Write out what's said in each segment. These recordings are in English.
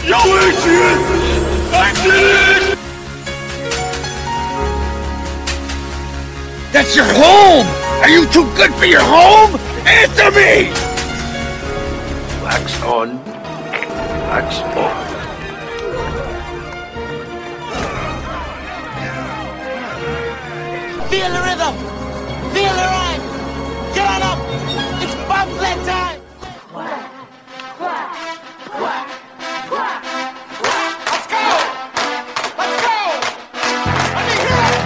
Yo, Adrian! I did it! That's your home! Are you too good for your home? Answer me! Wax on. Wax off. Feel the rhythm! Feel the rhyme! Get on up! It's bobsled time! Quack, quack, quack, quack, quack! Let's go! Let's go! Let me hear it!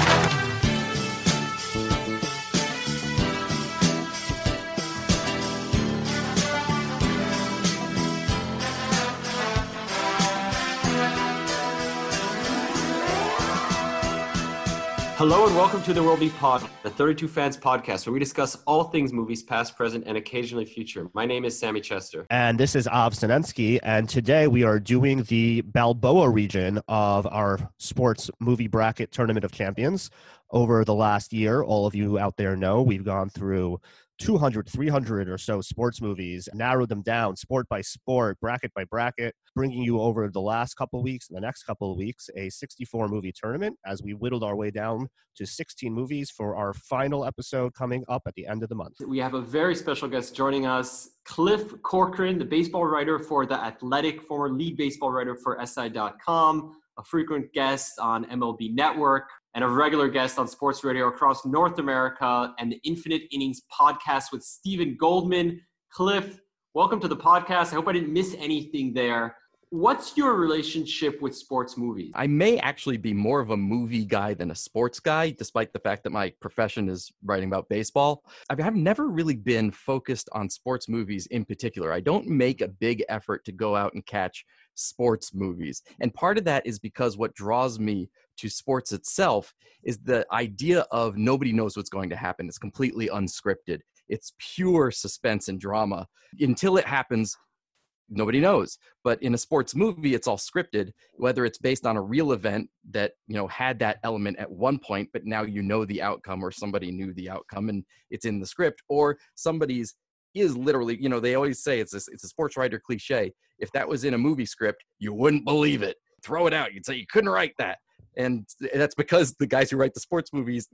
Hello and welcome to the World Beat Pod, the 32 Fans podcast, where we discuss all things movies, past, present, and occasionally future. My name is Sammy Chester. And this is Av Sinensky, and today we are doing the Balboa region of our sports movie bracket Tournament of Champions. Over the last year, all of you out there know, we've gone through 200, 300 or so sports movies, narrowed them down sport by sport, bracket by bracket, bringing you over the last couple of weeks and the next couple of weeks a 64 movie tournament as we whittled our way down to 16 movies for our final episode coming up at the end of the month. We have a very special guest joining us, Cliff Corcoran, the baseball writer for The Athletic, former lead baseball writer for SI.com, a frequent guest on MLB Network, and a regular guest on sports radio across North America and the Infinite Innings podcast with Stephen Goldman. Cliff, welcome to the podcast. I hope I didn't miss anything there. What's your relationship with sports movies? I may actually be more of a movie guy than a sports guy, despite the fact that my profession is writing about baseball. I've never really been focused on sports movies in particular. I don't make a big effort to go out and catch sports movies. And part of that is because what draws me to sports itself is the idea of nobody knows what's going to happen. It's completely unscripted. It's pure suspense and drama. Until it happens, nobody knows. But in a sports movie, it's all scripted, whether it's based on a real event that, had that element at one point, but now you know the outcome, or somebody knew the outcome and it's in the script, or somebody's is literally, they always say it's a sports writer cliche. If that was in a movie script, you wouldn't believe it. Throw it out. You'd say you couldn't write that. And that's because the guys who write the sports movies,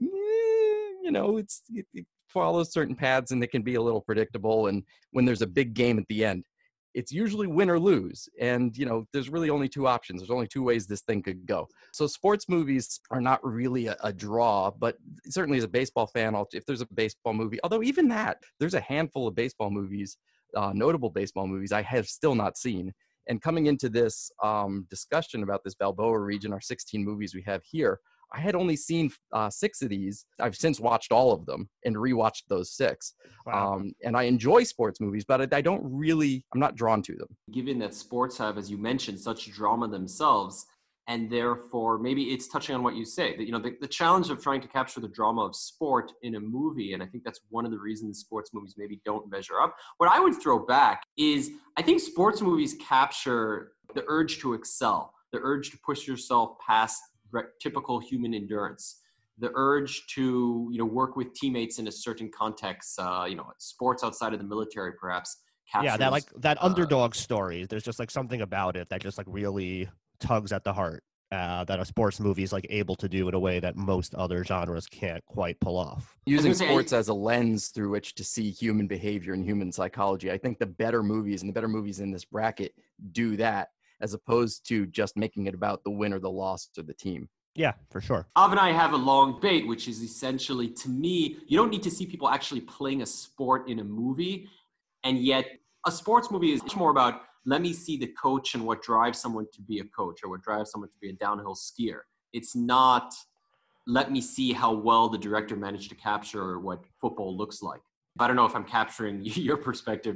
it follows certain paths and it can be a little predictable. And when there's a big game at the end, it's usually win or lose. And, there's really only two options. There's only two ways this thing could go. So sports movies are not really a draw, but certainly as a baseball fan, if there's a baseball movie, although even that, there's a handful of baseball movies, notable baseball movies I have still not seen. And coming into this discussion about this Balboa region, our 16 movies we have here, I had only seen 6 of these. I've since watched all of them and rewatched those 6. Wow. And I enjoy sports movies, but I'm not drawn to them. Given that sports have, as you mentioned, such drama themselves, and therefore maybe it's touching on what you say, that, the challenge of trying to capture the drama of sport in a movie, and I think that's one of the reasons sports movies maybe don't measure up. What I would throw back is I think sports movies capture the urge to excel, the urge to push yourself past typical human endurance, the urge to work with teammates in a certain context, sports outside of the military perhaps captures. Yeah, that underdog story. There's just something about it that just really tugs at the heart that a sports movie is able to do in a way that most other genres can't quite pull off. Using sports as a lens through which to see human behavior and human psychology. I think the better movies in this bracket do that, as opposed to just making it about the win or the loss to the team. Yeah, for sure. Av and I have a long debate, which is essentially, to me, you don't need to see people actually playing a sport in a movie. And yet a sports movie is much more about, let me see the coach and what drives someone to be a coach or what drives someone to be a downhill skier. It's not, let me see how well the director managed to capture what football looks like. I don't know if I'm capturing your perspective.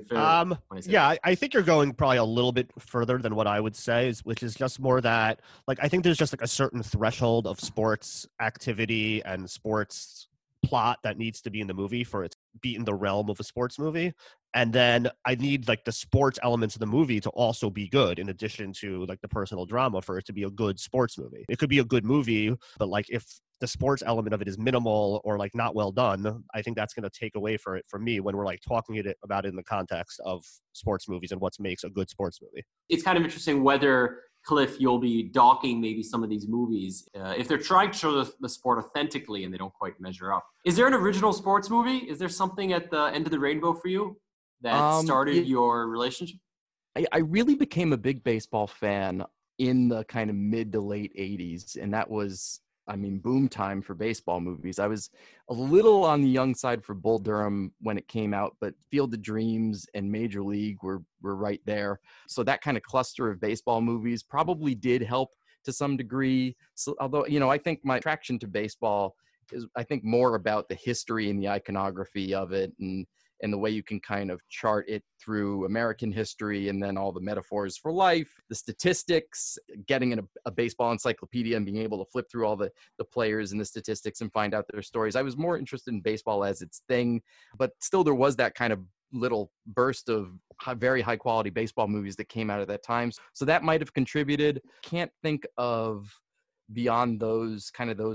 I think you're going probably a little bit further than what I would say, which is just more that, I think there's just a certain threshold of sports activity and sports plot that needs to be in the movie for it to be in the realm of a sports movie. And then I need the sports elements of the movie to also be good, in addition to the personal drama, for it to be a good sports movie. It could be a good movie, but if the sports element of it is minimal or like not well done, I think that's going to take away from it for me when we're like talking about it in the context of sports movies and what makes a good sports movie. It's kind of interesting whether, Cliff, you'll be docking maybe some of these movies if they're trying to show the sport authentically and they don't quite measure up. Is there an original sports movie? Is there something at the end of the rainbow for you that started your relationship? I really became a big baseball fan in the kind of mid to late 80s. And that was, boom time for baseball movies. I was a little on the young side for Bull Durham when it came out, but Field of Dreams and Major League were right there. So that kind of cluster of baseball movies probably did help to some degree. So, although, I think my attraction to baseball is, I think, more about the history and the iconography of it and the way you can kind of chart it through American history and then all the metaphors for life, the statistics, getting in a baseball encyclopedia and being able to flip through all the players and the statistics and find out their stories. I was more interested in baseball as its thing, but still there was that kind of little burst of very high quality baseball movies that came out at that time. So that might have contributed. Can't think of beyond those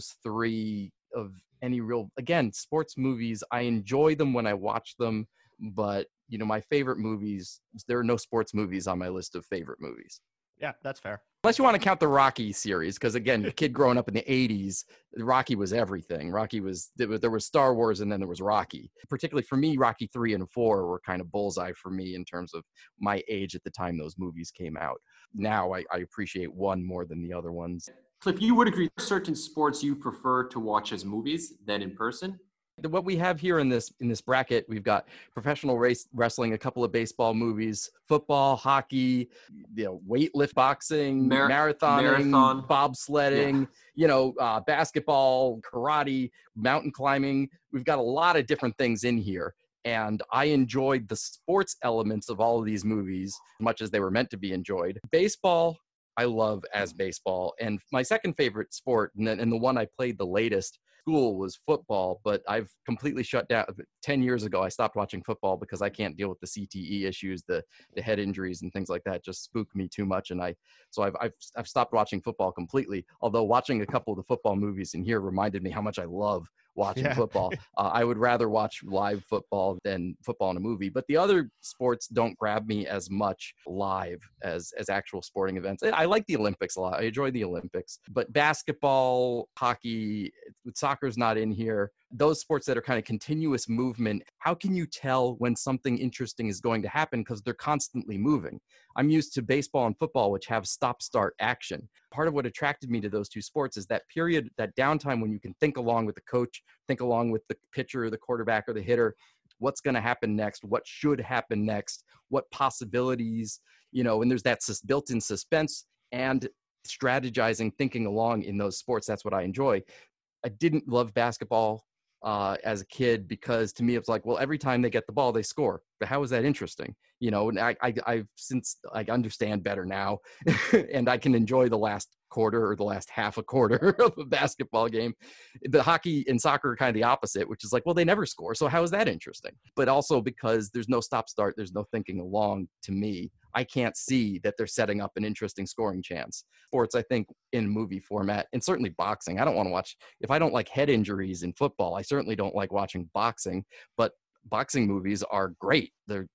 three of any real, again, sports movies. I enjoy them when I watch them, but my favorite movies, there are no sports movies on my list of favorite movies. Yeah, that's fair. Unless you want to count the Rocky series, because again, the kid growing up in the 80s, Rocky was everything. There was Star Wars and then there was Rocky. Particularly for me, Rocky 3 and 4 were kind of bullseye for me in terms of my age at the time those movies came out. Now I appreciate one more than the other ones. Cliff, you would agree certain sports you prefer to watch as movies than in person? What we have here in this bracket, we've got professional wrestling, a couple of baseball movies, football, hockey, weightlift, boxing, marathoning, bobsledding, basketball, karate, mountain climbing. We've got a lot of different things in here. And I enjoyed the sports elements of all of these movies as much as they were meant to be enjoyed. Baseball, I love as baseball. And my second favorite sport, and the one I played the latest, school, was football, but I've completely shut down. 10 years ago, I stopped watching football because I can't deal with the CTE issues, the head injuries and things like that just spook me too much. And I've stopped watching football completely, although watching a couple of the football movies in here reminded me how much I love watching football. I would rather watch live football than football in a movie, but the other sports don't grab me as much live as actual sporting events. I like the Olympics a lot. I enjoy the Olympics, but basketball, hockey, soccer's not in here. Those sports that are kind of continuous movement, how can you tell when something interesting is going to happen? Because they're constantly moving. I'm used to baseball and football, which have stop-start action. Part of what attracted me to those two sports is that period, that downtime when you can think along with the coach, think along with the pitcher, the quarterback, or the hitter. What's going to happen next? What should happen next? What possibilities, and there's that built-in suspense and strategizing, thinking along in those sports. That's what I enjoy. I didn't love basketball as a kid because to me, it's like, well, every time they get the ball, they score. But how is that interesting? And I've since I understand better now and I can enjoy the last quarter or the last half a quarter of a basketball game. The hockey and soccer are kind of the opposite, which is like, well, they never score. So how is that interesting? But also because there's no stop start, there's no thinking along to me. I can't see that they're setting up an interesting scoring chance. Sports, I think, in movie format, and certainly boxing. I don't want to watch, if I don't like head injuries in football, I certainly don't like watching boxing, but boxing movies are great.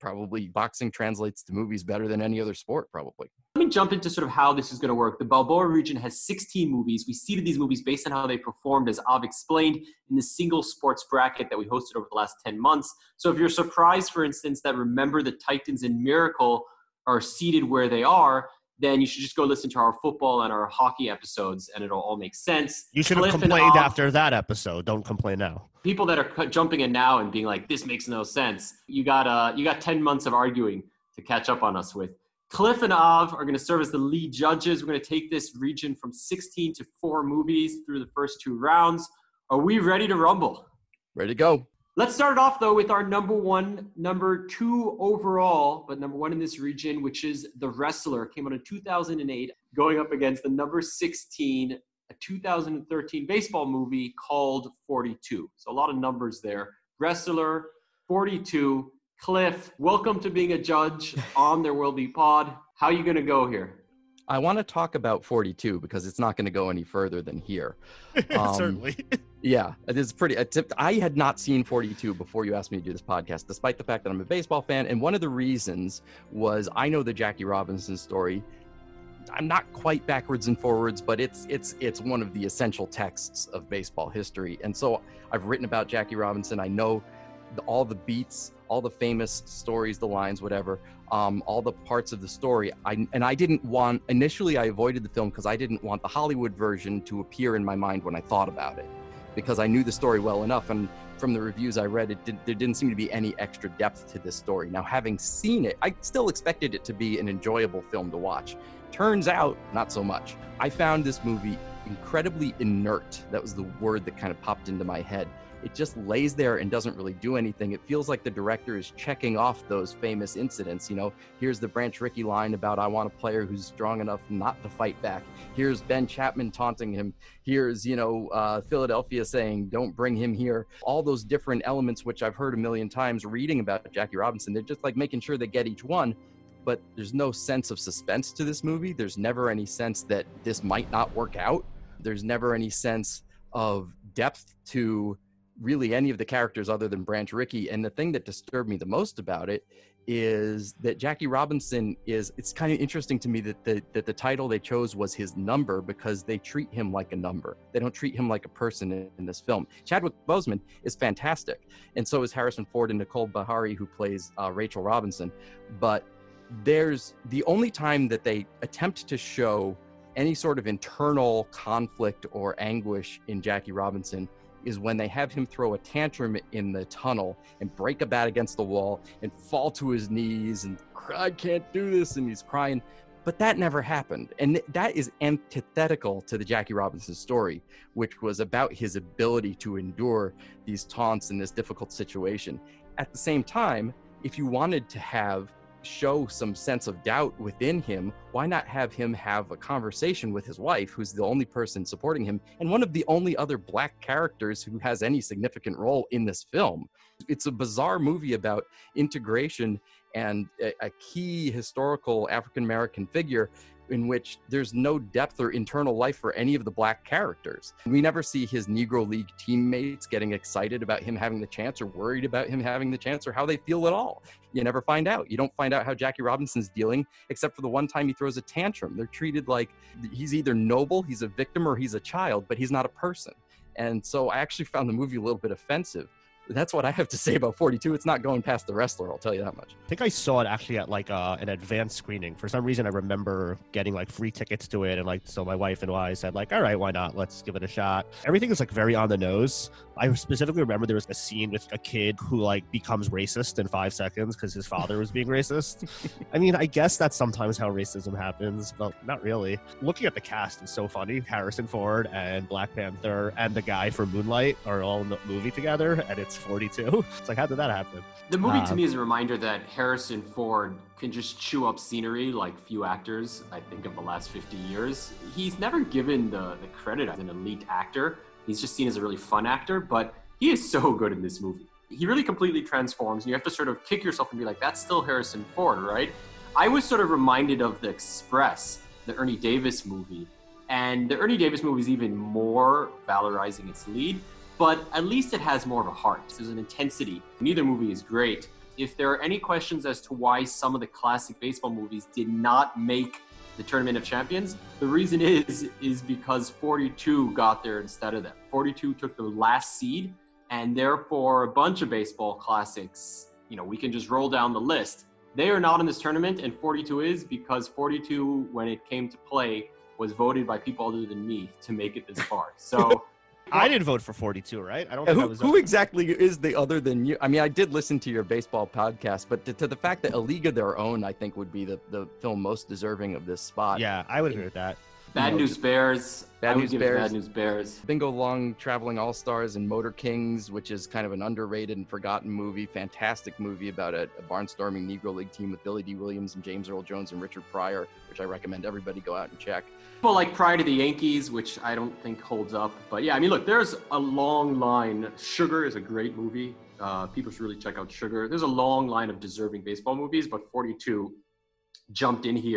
Boxing translates to movies better than any other sport, probably. Let me jump into sort of how this is going to work. The Balboa region has 16 movies. We seeded these movies based on how they performed, as Av explained, in the single sports bracket that we hosted over the last 10 months. So if you're surprised, for instance, that Remember the Titans and Miracle are seated where they are, then you should just go listen to our football and our hockey episodes, and it'll all make sense. You should have complained after that episode. Don't complain now. People that are jumping in now and being like, this makes no sense. You got 10 months of arguing to catch up on us with. Cliff and Av are going to serve as the lead judges. We're going to take this region from 16 to 4 movies through the first 2 rounds. Are we ready to rumble? Ready to go. Let's start it off, though, with our number 2 overall, but number 1 in this region, which is The Wrestler. Came out in 2008, going up against the number 16, a 2013 baseball movie called 42. So a lot of numbers there. Wrestler, 42. Cliff, welcome to being a judge on There Will Be Pod. How are you going to go here? I want to talk about 42 because it's not going to go any further than here. Certainly. Yeah, it is pretty. I had not seen 42 before you asked me to do this podcast, despite the fact that I'm a baseball fan. And one of the reasons was I know the Jackie Robinson story. I'm not quite backwards and forwards, but it's one of the essential texts of baseball history. And so I've written about Jackie Robinson. I know all the beats, all the famous stories, the lines, whatever, all the parts of the story. Initially I avoided the film because I didn't want the Hollywood version to appear in my mind when I thought about it, because I knew the story well enough. And from the reviews I read, there didn't seem to be any extra depth to this story. Now, having seen it, I still expected it to be an enjoyable film to watch. Turns out, not so much. I found this movie incredibly inert. That was the word that kind of popped into my head. It just lays there and doesn't really do anything. It feels like the director is checking off those famous incidents. You know, here's the Branch Rickey line about, I want a player who's strong enough not to fight back. Here's Ben Chapman taunting him. Here's, Philadelphia saying, don't bring him here. All those different elements, which I've heard a million times reading about Jackie Robinson, they're just like making sure they get each one. But there's no sense of suspense to this movie. There's never any sense that this might not work out. There's never any sense of depth to really any of the characters other than Branch Rickey. And the thing that disturbed me the most about it is that Jackie Robinson it's kind of interesting to me that the title they chose was his number, because they treat him like a number. They don't treat him like a person in this film. Chadwick Boseman is fantastic, and so is Harrison Ford and Nicole Beharie, who plays Rachel Robinson. But there's the only time that they attempt to show any sort of internal conflict or anguish in Jackie Robinson is when they have him throw a tantrum in the tunnel and break a bat against the wall and fall to his knees and cry, I can't do this, and he's crying. But that never happened. And that is antithetical to the Jackie Robinson story, which was about his ability to endure these taunts in this difficult situation. At the same time, if you wanted to show some sense of doubt within him, why not have him have a conversation with his wife, who's the only person supporting him and one of the only other black characters who has any significant role in this film. It's a bizarre movie about integration and a key historical African-American figure in which there's no depth or internal life for any of the black characters. We never see his Negro League teammates getting excited about him having the chance or worried about him having the chance or how they feel at all. You never find out. You don't find out how Jackie Robinson's dealing, except for the one time he throws a tantrum. They're treated like he's either noble, he's a victim, or he's a child, but he's not a person. And so I actually found the movie a little bit offensive. That's what I have to say about 42. It's not going past The Wrestler, I'll tell you that much. I think I saw it actually at like an advanced screening. For some reason, I remember getting like free tickets to it. And so my wife and I said like, all right, why not? Let's give it a shot. Everything is like very on the nose. I specifically remember there was a scene with a kid who like becomes racist in 5 seconds because his father was being racist. I mean, I guess that's sometimes how racism happens, but not really. Looking at the cast is so funny. Harrison Ford and Black Panther and the guy from Moonlight are all in the movie together, and it's 42. It's like, how did that happen? The movie to me is a reminder that Harrison Ford can just chew up scenery like few actors, I think, of the last 50 years. He's never given the credit as an elite actor. He's just seen as a really fun actor, but he is so good in this movie. He really completely transforms, and you have to sort of kick yourself and be like, that's still Harrison Ford, right? I was sort of reminded of The Express, the Ernie Davis movie. And the Ernie Davis movie is even more valorizing its lead, but at least it has more of a heart. There's an intensity. Neither movie is great. If there are any questions as to why some of the classic baseball movies did not make the Tournament of Champions, the reason is because 42 got there instead of them. 42 took the last seed, and therefore a bunch of baseball classics, we can just roll down the list. They are not in this tournament, and 42 is, because 42, when it came to play, was voted by people other than me to make it this far. So I didn't vote for 42, right? I don't think I was. Who exactly is the other than you? I mean, I did listen to your baseball podcast, but to the fact that A League of Their Own, I think, would be the film most deserving of this spot. Yeah, I would agree with that. Bad News Bears. Bad News Bears. Bingo Long Traveling All-Stars and Motor Kings, which is kind of an underrated and forgotten movie. Fantastic movie about a barnstorming Negro League team with Billy D. Williams and James Earl Jones and Richard Pryor, which I recommend everybody go out and check. People like Pride of the Yankees, which I don't think holds up. But yeah, I mean, look, there's a long line. Sugar is a great movie. People should really check out Sugar. There's a long line of deserving baseball movies, but 42 jumped in here.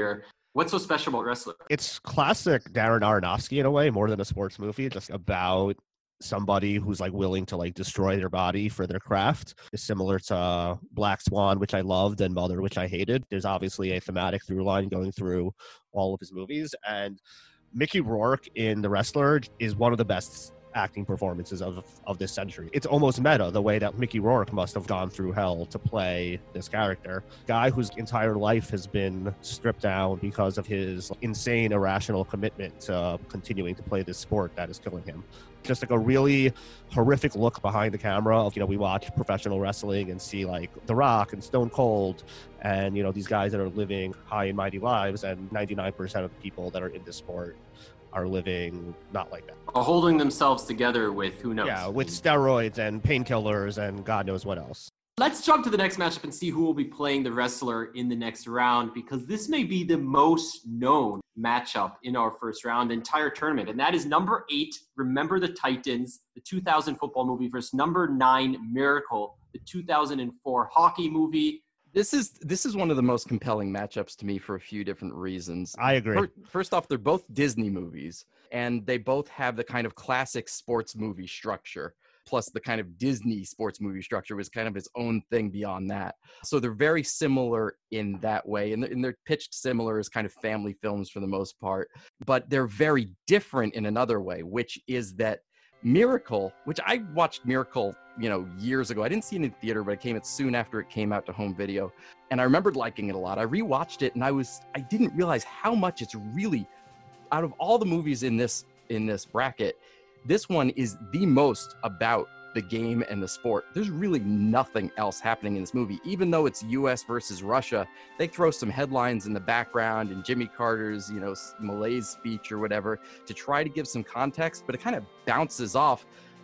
What's so special about Wrestler? It's classic Darren Aronofsky in a way, more than a sports movie, just about somebody who's like willing to like destroy their body for their craft. Is similar to Black Swan, which I loved, and Mother, which I hated. There's obviously a thematic through line going through all of his movies, and Mickey Rourke in The Wrestler is one of the best acting performances of this century. It's almost meta, the way that Mickey Rourke must have gone through hell to play this character. Guy whose entire life has been stripped down because of his insane, irrational commitment to continuing to play this sport that is killing him. Just like a really horrific look behind the camera of, we watch professional wrestling and see like The Rock and Stone Cold and, these guys that are living high and mighty lives, and 99% of the people that are in this sport are living not like that. Holding themselves together with who knows? Yeah, with steroids and painkillers and God knows what else. Let's jump to the next matchup and see who will be playing the wrestler in the next round, because this may be the most known matchup in our first round, the entire tournament. And that is number 8, Remember the Titans, the 2000 football movie, versus number 9, Miracle, the 2004 hockey movie. This is one of the most compelling matchups to me for a few different reasons. I agree. First off, they're both Disney movies, and they both have the kind of classic sports movie structure, plus the kind of Disney sports movie structure was kind of its own thing beyond that. So they're very similar in that way, and they're pitched similar as kind of family films for the most part, but they're very different in another way, which is that Miracle, which I watched Miracle, years ago. I didn't see it in the theater, but it came soon after it came out to home video. And I remembered liking it a lot. I rewatched it and I didn't realize how much it's really, out of all the movies in this bracket, this one is the most about the game and the sport. There's really nothing else happening in this movie. Even though it's US versus Russia, they throw some headlines in the background and Jimmy Carter's, Malaise speech or whatever to try to give some context, but it kind of bounces off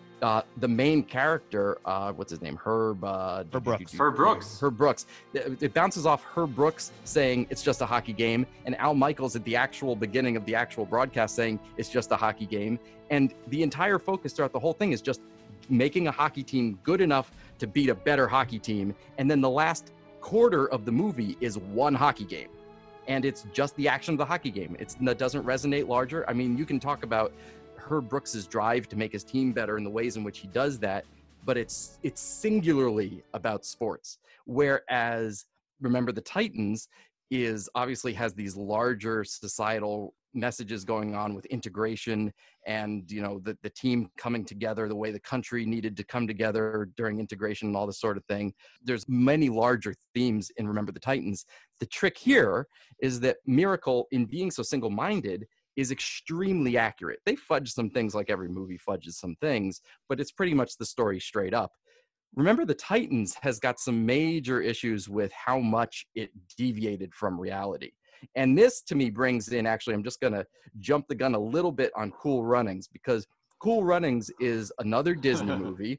the main character, what's his name? Herb Brooks. Herb Brooks. Herb Brooks. It bounces off Herb Brooks saying it's just a hockey game, and Al Michaels at the actual beginning of the actual broadcast saying it's just a hockey game. And the entire focus throughout the whole thing is just making a hockey team good enough to beat a better hockey team. And then the last quarter of the movie is one hockey game. And it's just the action of the hockey game. That doesn't resonate larger. I mean, you can talk about Herb Brooks's drive to make his team better and the ways in which he does that, but it's singularly about sports. Whereas Remember the Titans obviously has these larger societal messages going on with integration and the team coming together, the way the country needed to come together during integration and all this sort of thing. There's many larger themes in Remember the Titans. The trick here is that Miracle, in being so single-minded, is extremely accurate. They fudge some things like every movie fudges some things, but it's pretty much the story straight up. Remember the Titans has got some major issues with how much it deviated from reality. And this to me brings in, actually, I'm just going to jump the gun a little bit on Cool Runnings, because Cool Runnings is another Disney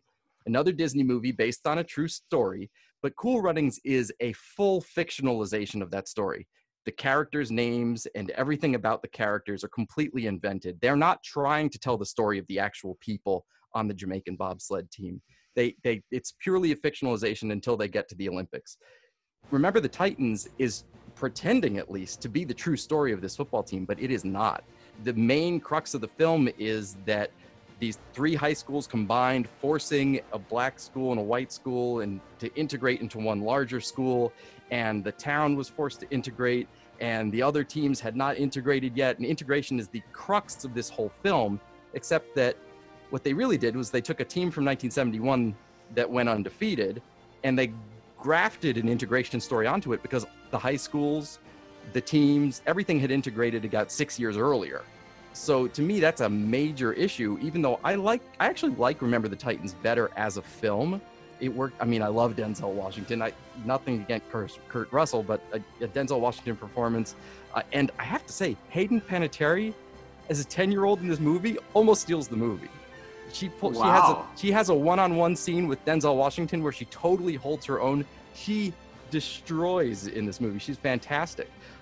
movie based on a true story, but Cool Runnings is a full fictionalization of that story. The characters' names and everything about the characters are completely invented. They're not trying to tell the story of the actual people on the Jamaican bobsled team. It's purely a fictionalization until they get to the Olympics. Remember the Titans is pretending, at least, to be the true story of this football team, but it is not. The main crux of the film is that these 3 high schools combined, forcing a black school and a white school and to integrate into one larger school, and the town was forced to integrate, and the other teams had not integrated yet, and integration is the crux of this whole film, except that what they really did was they took a team from 1971 that went undefeated, and they grafted an integration story onto it because the high schools, the teams, everything had integrated about 6 years earlier. So to me, that's a major issue, even though I actually like Remember the Titans better as a film. It worked. I mean, I love Denzel Washington. Nothing against Kurt Russell, but a Denzel Washington performance. And I have to say, Hayden Panettiere, as a 10-year-old in this movie, almost steals the movie. She has a one-on-one scene with Denzel Washington where she totally holds her own. She destroys in this movie. She's fantastic.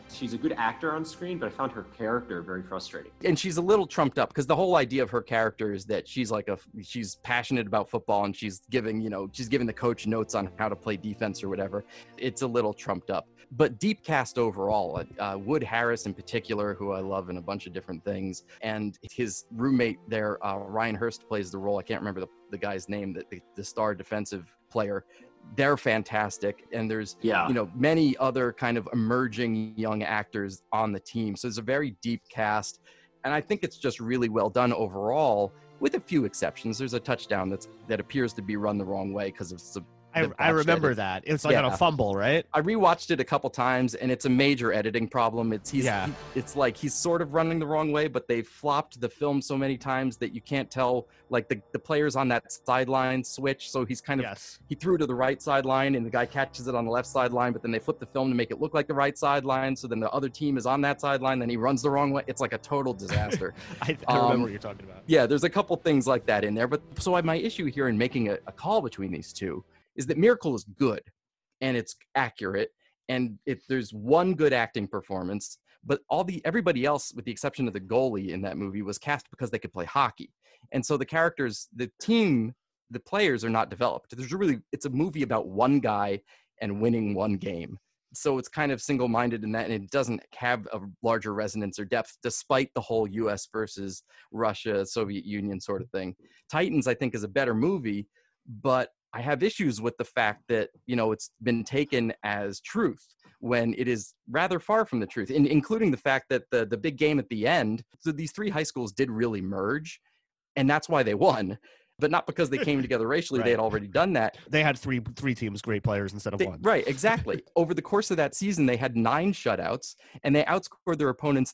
She's a good actor on screen, but I found her character very frustrating. And she's a little trumped up because the whole idea of her character is that she's passionate about football and she's giving the coach notes on how to play defense or whatever. It's a little trumped up. But deep cast overall, Wood Harris in particular, who I love in a bunch of different things, and his roommate there, Ryan Hurst, plays the role. I can't remember the guy's name, the star defensive player. They're fantastic, and there's many other kind of emerging young actors on the team. So it's a very deep cast, and I think it's just really well done overall, with a few exceptions. There's a touchdown that appears to be run the wrong way because of some. I remember that. It was like on a fumble, right? I rewatched it a couple times, and it's a major editing problem. It's like he's sort of running the wrong way, but they flopped the film so many times that you can't tell. Like the players on that sideline switch, so he's kind of he threw to the right sideline, and the guy catches it on the left sideline, but then they flip the film to make it look like the right sideline. So then the other team is on that sideline, then he runs the wrong way. It's like a total disaster. I remember what you're talking about. Yeah, there's a couple things like that in there, but so my issue here in making a call between these two is that Miracle is good and it's accurate, and there's one good acting performance, but everybody else, with the exception of the goalie in that movie, was cast because they could play hockey. And so the characters, the team, the players are not developed. It's a movie about one guy and winning one game. So it's kind of single-minded in that, and it doesn't have a larger resonance or depth, despite the whole US versus Russia, Soviet Union sort of thing. Titans, I think, is a better movie, but I have issues with the fact that, it's been taken as truth when it is rather far from the truth, including the fact that the big game at the end, so these three high schools did really merge, and that's why they won. But not because they came together racially. Right. They had already done that. They had three teams, great players instead of one. Right, exactly. Over the course of that season, they had 9 shutouts, and they outscored their opponents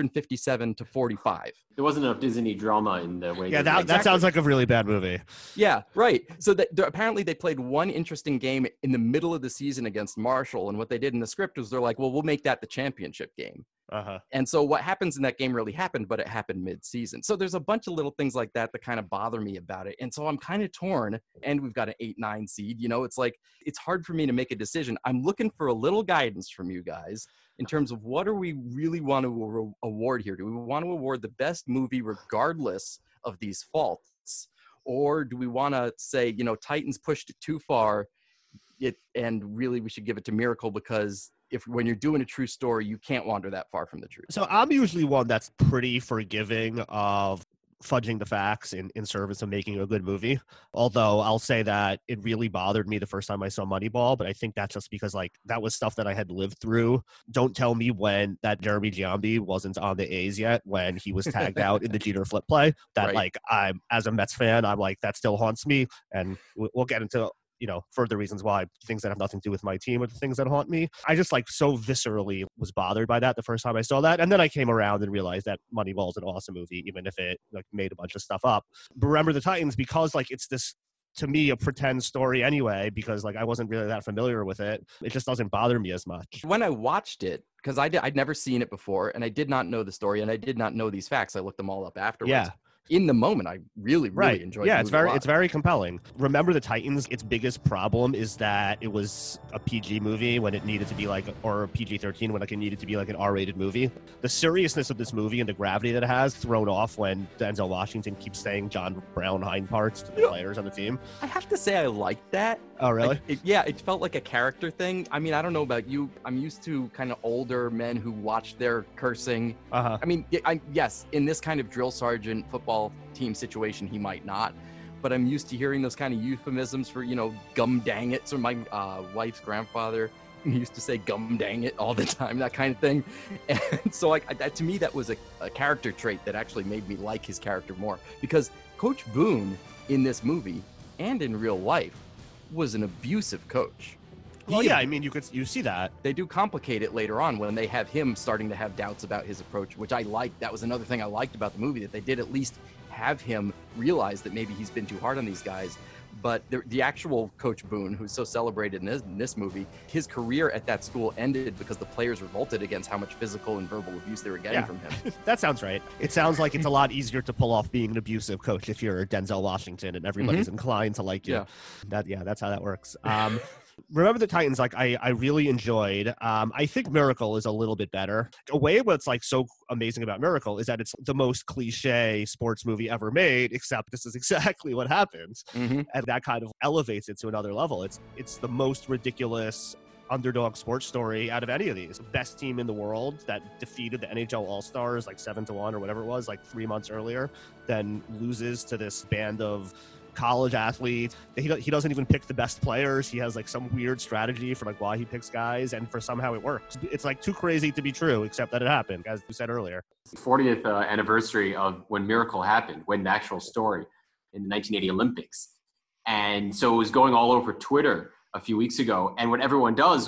357-45. There wasn't enough Disney drama in the way. Yeah, that sounds like a really bad movie. Yeah, right. So apparently they played one interesting game in the middle of the season against Marshall, and what they did in the script was they're like, well, we'll make that the championship game. Uh-huh. And so what happens in that game really happened, but it happened mid-season. So there's a bunch of little things like that kind of bother me about it. And so I'm kind of torn, and we've got an 8-9 seed. It's like, it's hard for me to make a decision. I'm looking for a little guidance from you guys in terms of what do we really want to award here? Do we want to award the best movie regardless of these faults? Or do we want to say, Titans pushed it too far, and really we should give it to Miracle because when you're doing a true story, you can't wander that far from the truth. So I'm usually one that's pretty forgiving of fudging the facts in service of making a good movie. Although I'll say that it really bothered me the first time I saw Moneyball, but I think that's just because that was stuff that I had lived through. Don't tell me when that Jeremy Giambi wasn't on the A's yet when he was tagged out in the Jeter flip play. That right. I'm as a Mets fan, I'm like, that still haunts me, and we'll get into further reasons why, things that have nothing to do with my team are the things that haunt me. I just so viscerally was bothered by that the first time I saw that. And then I came around and realized that Moneyball is an awesome movie, even if it made a bunch of stuff up. But Remember the Titans, because it's this, to me, a pretend story anyway, because I wasn't really that familiar with it. It just doesn't bother me as much. When I watched it, because I'd never seen it before, and I did not know the story, and I did not know these facts. I looked them all up afterwards. Yeah. In the moment, I really enjoyed it. Yeah, it's very compelling. Remember the Titans, its biggest problem is that it was a PG movie when it needed to be or a PG-13 when it needed to be an R-rated movie. The seriousness of this movie and the gravity that it has thrown off when Denzel Washington keeps saying John Brown hind parts to the players on the team. I have to say I liked that. Oh, really? It felt like a character thing. I mean, I don't know about you. I'm used to kind of older men who watch their cursing. Uh-huh. I mean, yes, in this kind of drill sergeant football team situation, he might not. But I'm used to hearing those kind of euphemisms for, gum dang it. So my wife's grandfather used to say gum dang it all the time, that kind of thing. And so to me, that was a character trait that actually made me like his character more. Because Coach Boone in this movie and in real life was an abusive coach. Well, yeah, I mean, you see that. They do complicate it later on when they have him starting to have doubts about his approach, which I liked. That was another thing I liked about the movie, that they did at least have him realize that maybe he's been too hard on these guys. But the actual Coach Boone, who's so celebrated in this movie, his career at that school ended because the players revolted against how much physical and verbal abuse they were getting from him. That sounds right. It sounds like it's a lot easier to pull off being an abusive coach if you're Denzel Washington and everybody's inclined to like you. Yeah. That's how that works. Remember the Titans, like I really enjoyed. I think Miracle is a little bit better. A way what's like so amazing about Miracle is that it's the most cliche sports movie ever made, except this is exactly what happens. Mm-hmm. And that kind of elevates it to another level. It's the most ridiculous underdog sports story out of any of these. Best team in the world that defeated the NHL All-Stars like 7-1 or whatever it was, like 3 months earlier, then loses to this band of college athletes. He doesn't even pick the best players. He has like some weird strategy for like why he picks guys, and for somehow it works. It's like too crazy to be true, except that it happened, as you said earlier. 40th anniversary of when Miracle happened, when the actual story in the 1980 Olympics. And so it was going all over Twitter a few weeks ago. And what everyone does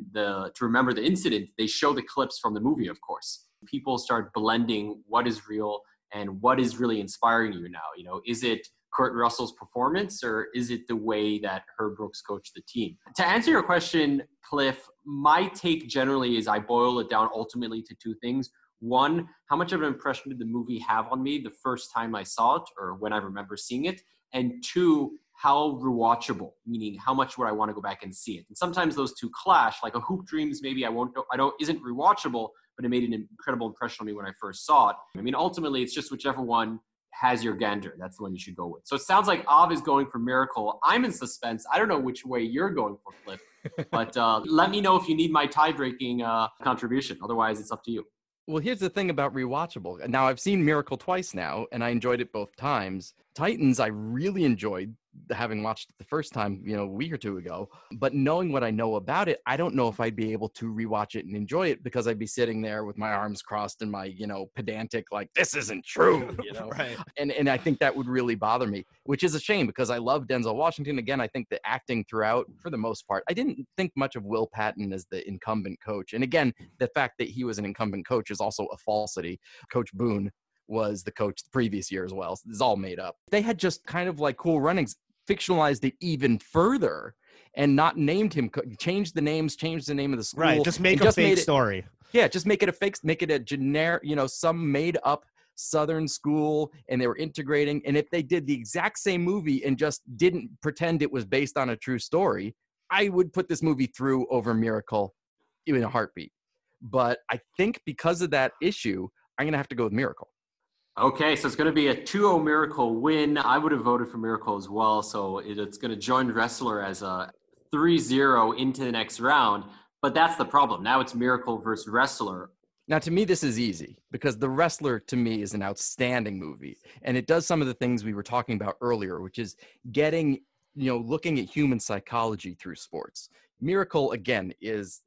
to remember the incident, they show the clips from the movie, of course. People start blending what is real and what is really inspiring you now. You know, is it Kurt Russell's performance, or is it the way that Herb Brooks coached the team? To answer your question, Cliff, my take generally is I boil it down ultimately to two things. One, how much of an impression did the movie have on me the first time I saw it, or when I remember seeing it? And two, how rewatchable, meaning how much would I want to go back and see it? And sometimes those two clash. Like a Hoop Dreams, maybe isn't rewatchable, but it made an incredible impression on me when I first saw it. I mean, ultimately, it's just whichever one has your gander. That's the one you should go with. So it sounds like Av is going for Miracle. I'm in suspense. I don't know which way you're going for, Cliff. But let me know if you need my tie-breaking contribution. Otherwise, it's up to you. Well, here's the thing about rewatchable. Now, I've seen Miracle twice now, and I enjoyed it both times. Titans, I really enjoyed, having watched it the first time, a week or two ago. But knowing what I know about it, I don't know if I'd be able to rewatch it and enjoy it, because I'd be sitting there with my arms crossed and my, pedantic, like, this isn't true, Right. And I think that would really bother me, which is a shame, because I love Denzel Washington. Again, I think the acting throughout, for the most part, I didn't think much of Will Patton as the incumbent coach. And again, the fact that he was an incumbent coach is also a falsity. Coach Boone was the coach the previous year as well. So this is all made up. They had just kind of like Cool Runnings fictionalized it even further and not named him, changed the names, changed the name of the school. Right, just make a fake story. Yeah, just make it a fake, make it a generic, some made up Southern school, and they were integrating. And if they did the exact same movie and just didn't pretend it was based on a true story, I would put this movie through over Miracle in a heartbeat. But I think because of that issue, I'm going to have to go with Miracle. Okay, so it's going to be a 2-0 Miracle win. I would have voted for Miracle as well, so it's going to join Wrestler as a 3-0 into the next round. But that's the problem. Now it's Miracle versus Wrestler. Now, to me, this is easy, because The Wrestler, to me, is an outstanding movie. And it does some of the things we were talking about earlier, which is getting, looking at human psychology through sports. Miracle, again, is,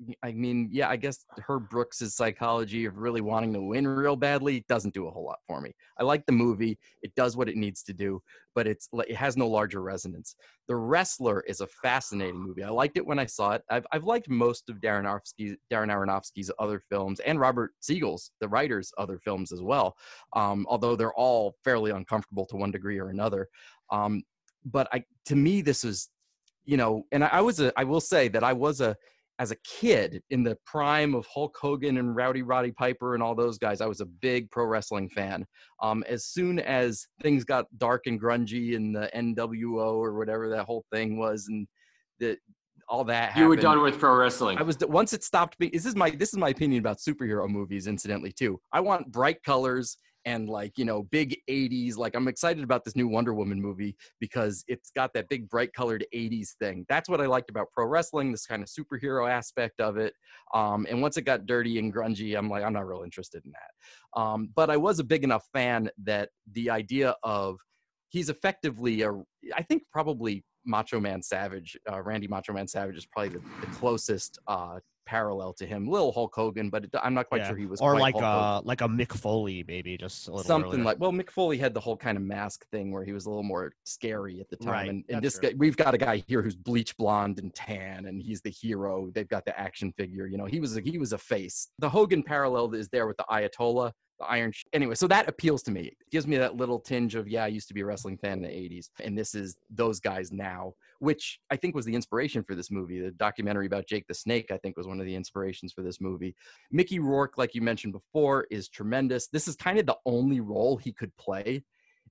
I guess Herb Brooks' psychology of really wanting to win real badly doesn't do a whole lot for me. I like the movie. It does what it needs to do, but it has no larger resonance. The Wrestler is a fascinating movie. I liked it when I saw it. I've liked most of Darren Aronofsky's other films, and Robert Siegel's, the writer's, other films as well, although they're all fairly uncomfortable to one degree or another. But to me, this is, and I will say that I was as a kid in the prime of Hulk Hogan and Rowdy Roddy Piper and all those guys, I was a big pro wrestling fan. As soon as things got dark and grungy in the NWO or whatever that whole thing was, and all that happened, you were done with pro wrestling. Once it stopped being, this is my opinion about superhero movies, incidentally, too. I want bright colors and big 80s. Like, I'm excited about this new Wonder Woman movie because it's got that big bright colored 80s thing. That's what I liked about pro wrestling, this kind of superhero aspect of it. And once it got dirty and grungy, I'm like, I'm not real interested in that. But I was a big enough fan that the idea of, he's effectively I think probably Macho Man Savage, Randy Macho Man Savage is probably the closest parallel to him. Little Hulk Hogan, but I'm not quite sure he was. Or quite like a Mick Foley, maybe, just a little something earlier. Well, Mick Foley had the whole kind of mask thing where he was a little more scary at the time. Right, And this guy, we've got a guy here who's bleach blonde and tan, and he's the hero. They've got the action figure. He was a face. The Hogan parallel is there with the Ayatollah, the Iron. Anyway, so that appeals to me. It gives me that little tinge of, I used to be a wrestling fan in the 80s, and this is those guys now, which I think was the inspiration for this movie. The documentary about Jake the Snake, I think, was one of the inspirations for this movie. Mickey Rourke, like you mentioned before, is tremendous. This is kind of the only role he could play.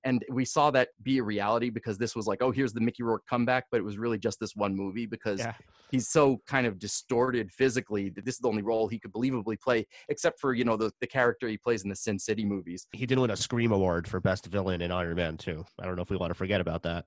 And we saw that be a reality because this was like, oh, here's the Mickey Rourke comeback, but it was really just this one movie because he's so kind of distorted physically that this is the only role he could believably play, except for, you know, the character he plays in the Sin City movies. He did win a Scream Award for Best Villain in Iron Man 2. I don't know if we want to forget about that.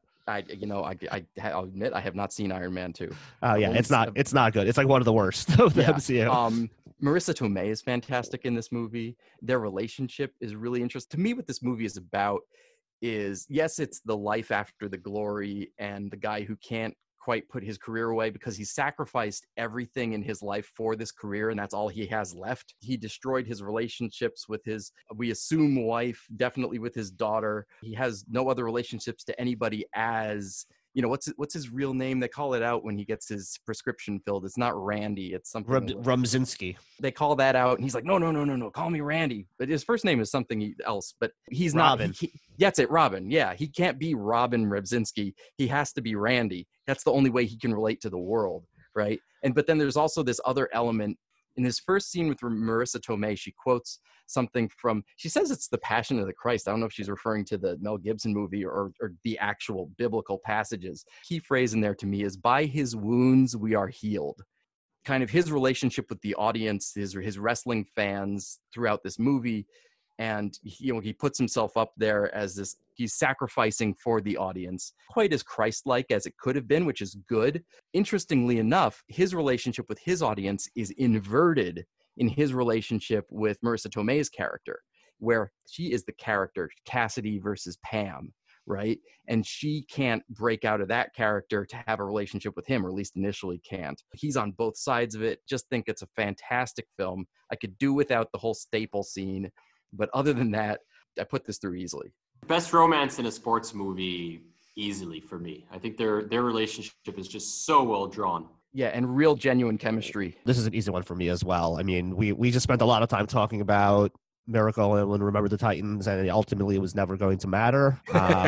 I'll admit I have not seen Iron Man 2. Oh yeah, it's not good. It's like one of the worst of the MCU. Marissa Tomei is fantastic in this movie. Their relationship is really interesting. To me, what this movie is about is, yes, it's the life after the glory and the guy who can't quite put his career away because he sacrificed everything in his life for this career and that's all he has left. He destroyed his relationships with his, we assume, wife, definitely with his daughter. He has no other relationships to anybody as, you know, what's his real name? They call it out when he gets his prescription filled. It's not Randy. It's something. Rumzinski. They call that out, and he's like, no, call me Randy. But his first name is something else. But he's Robin. not. That's it, Robin. Yeah, he can't be Robin Rybczynski. He has to be Randy. That's the only way he can relate to the world, right? But then there's also this other element. In this first scene with Marissa Tomei, she quotes something from, she says it's the Passion of the Christ. I don't know if she's referring to the Mel Gibson movie or the actual biblical passages. Key phrase in there to me is, by his wounds we are healed. Kind of his relationship with the audience, his wrestling fans throughout this movie. And he puts himself up there as this, he's sacrificing for the audience, quite as Christ-like as it could have been, which is good. Interestingly enough, his relationship with his audience is inverted in his relationship with Marissa Tomei's character, where she is the character, Cassidy versus Pam, right? And she can't break out of that character to have a relationship with him, or at least initially can't. He's on both sides of it. Just think it's a fantastic film. I could do without the whole staple scene. But other than that, I put this through easily. Best romance in a sports movie, easily for me. I think their relationship is just so well drawn. Yeah, and real genuine chemistry. This is an easy one for me as well. I mean, we just spent a lot of time talking about Miracle and Remember the Titans, and ultimately it was never going to matter.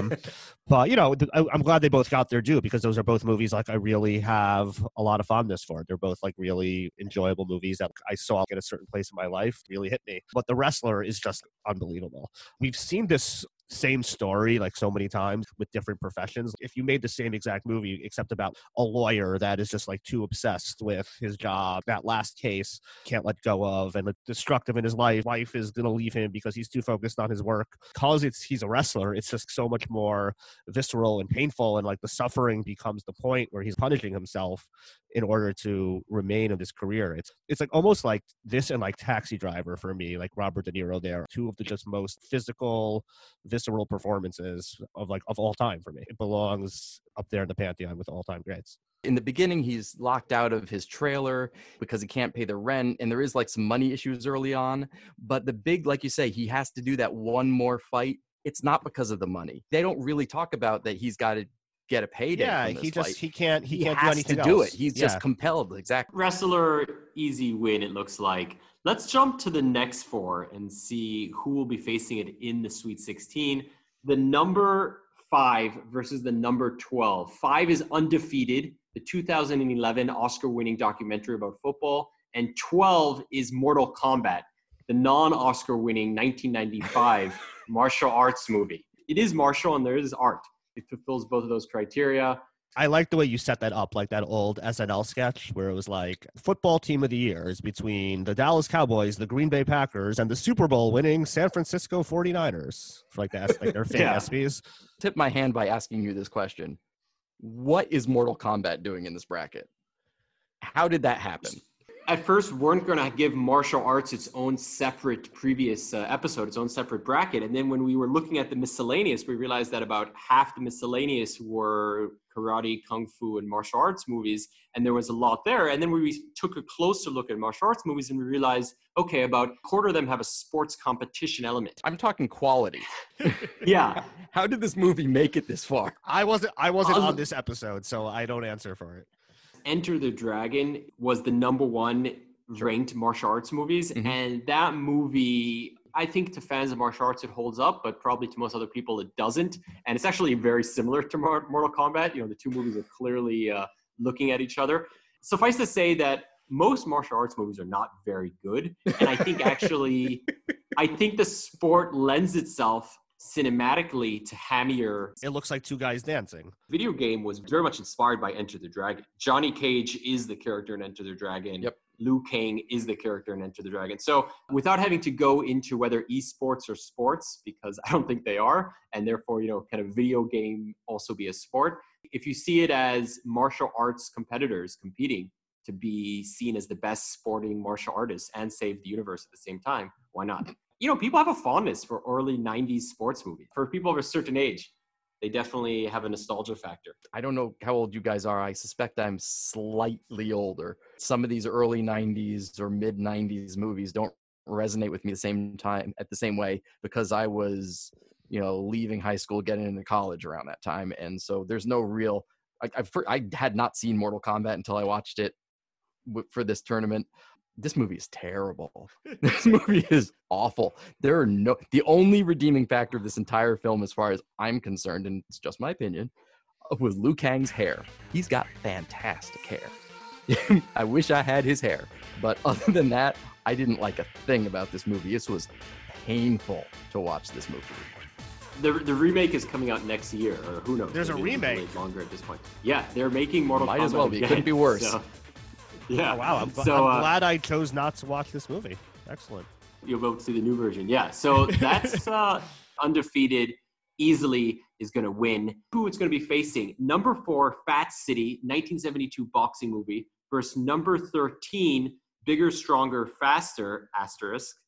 But, you know, I'm glad they both got their due, because those are both movies like I really have a lot of fondness for. They're both like really enjoyable movies that I saw at a certain place in my life, really hit me. But The Wrestler is just unbelievable. We've seen this same story like so many times with different professions. If you made the same exact movie except about a lawyer that is just like too obsessed with his job, that last case can't let go of, and destructive in his life, wife is going to leave him because he's too focused on his work. Because he's a wrestler, it's just so much more visceral and painful, and like the suffering becomes the point where he's punishing himself in order to remain in his career. It's like almost like this and like Taxi Driver for me, like Robert De Niro there, two of the just most physical, visceral performances of all time for me. It belongs up there in the pantheon with all-time greats. In the beginning, he's locked out of his trailer because he can't pay the rent, and there is like some money issues early on. But the big, like you say, he has to do that one more fight. It's not because of the money. They don't really talk about that he's got to get a payday. Yeah, from this he can't do anything else. Do it. He's just compelled. Exactly. Wrestler, easy win, it looks like. Let's jump to the next four and see who will be facing it in the Sweet 16. The number 5 versus the number 12. 5 is Undefeated, the 2011 Oscar-winning documentary about football, and 12 is Mortal Kombat, the non-Oscar-winning 1995 martial arts movie. It is martial and there is art. It fulfills both of those criteria. I like the way you set that up, like that old SNL sketch where it was like football team of the year is between the Dallas Cowboys, the Green Bay Packers, and the Super Bowl winning San Francisco 49ers. Like their fake ESPYs. Tip my hand by asking you this question. What is Mortal Kombat doing in this bracket? How did that happen? At first, weren't going to give martial arts its own separate previous episode, its own separate bracket. And then when we were looking at the miscellaneous, we realized that about half the miscellaneous were karate, kung fu, and martial arts movies. And there was a lot there. And then we took a closer look at martial arts movies and we realized, okay, about a quarter of them have a sports competition element. I'm talking quality. Yeah. How did this movie make it this far? I wasn't on this episode, so I don't answer for it. Enter the Dragon was the number 1 ranked martial arts movies. Mm-hmm. And that movie, I think to fans of martial arts, it holds up, but probably to most other people, it doesn't. And it's actually very similar to Mortal Kombat. You know, the two movies are clearly looking at each other. Suffice to say that most martial arts movies are not very good. And I think actually, I think the sport lends itself cinematically to hammier. It looks like two guys dancing. Video game was very much inspired by Enter the Dragon. Johnny Cage is the character in Enter the Dragon. Yep. Liu Kang is the character in Enter the Dragon. So without having to go into whether esports or sports, because I don't think they are, and therefore, kind of video game also be a sport. If you see it as martial arts competitors competing to be seen as the best sporting martial artists and save the universe at the same time, why not? People have a fondness for early 90s sports movies. For people of a certain age, they definitely have a nostalgia factor. I don't know how old you guys are. I suspect I'm slightly older. Some of these early 90s or mid 90s movies don't resonate with me at the same way because I was, leaving high school, getting into college around that time. And so there's no real, I had not seen Mortal Kombat until I watched it for this tournament. This movie is terrible. This movie is awful. The only redeeming factor of this entire film, as far as I'm concerned, and it's just my opinion, was Liu Kang's hair. He's got fantastic hair. I wish I had his hair. But other than that, I didn't like a thing about this movie. This was painful to watch this movie. The remake is coming out next year, or who knows? There's a remake. Longer at this point. Yeah, they're making Mortal Kombat. Might as well be. It couldn't be worse. So. Yeah. Oh, wow. I'm glad I chose not to watch this movie. Excellent. You'll go see the new version. Yeah. So that's undefeated, easily is going to win. Who it's going to be facing? Number 4, Fat City, 1972 boxing movie, versus number 13, Bigger, Stronger, Faster, asterisk,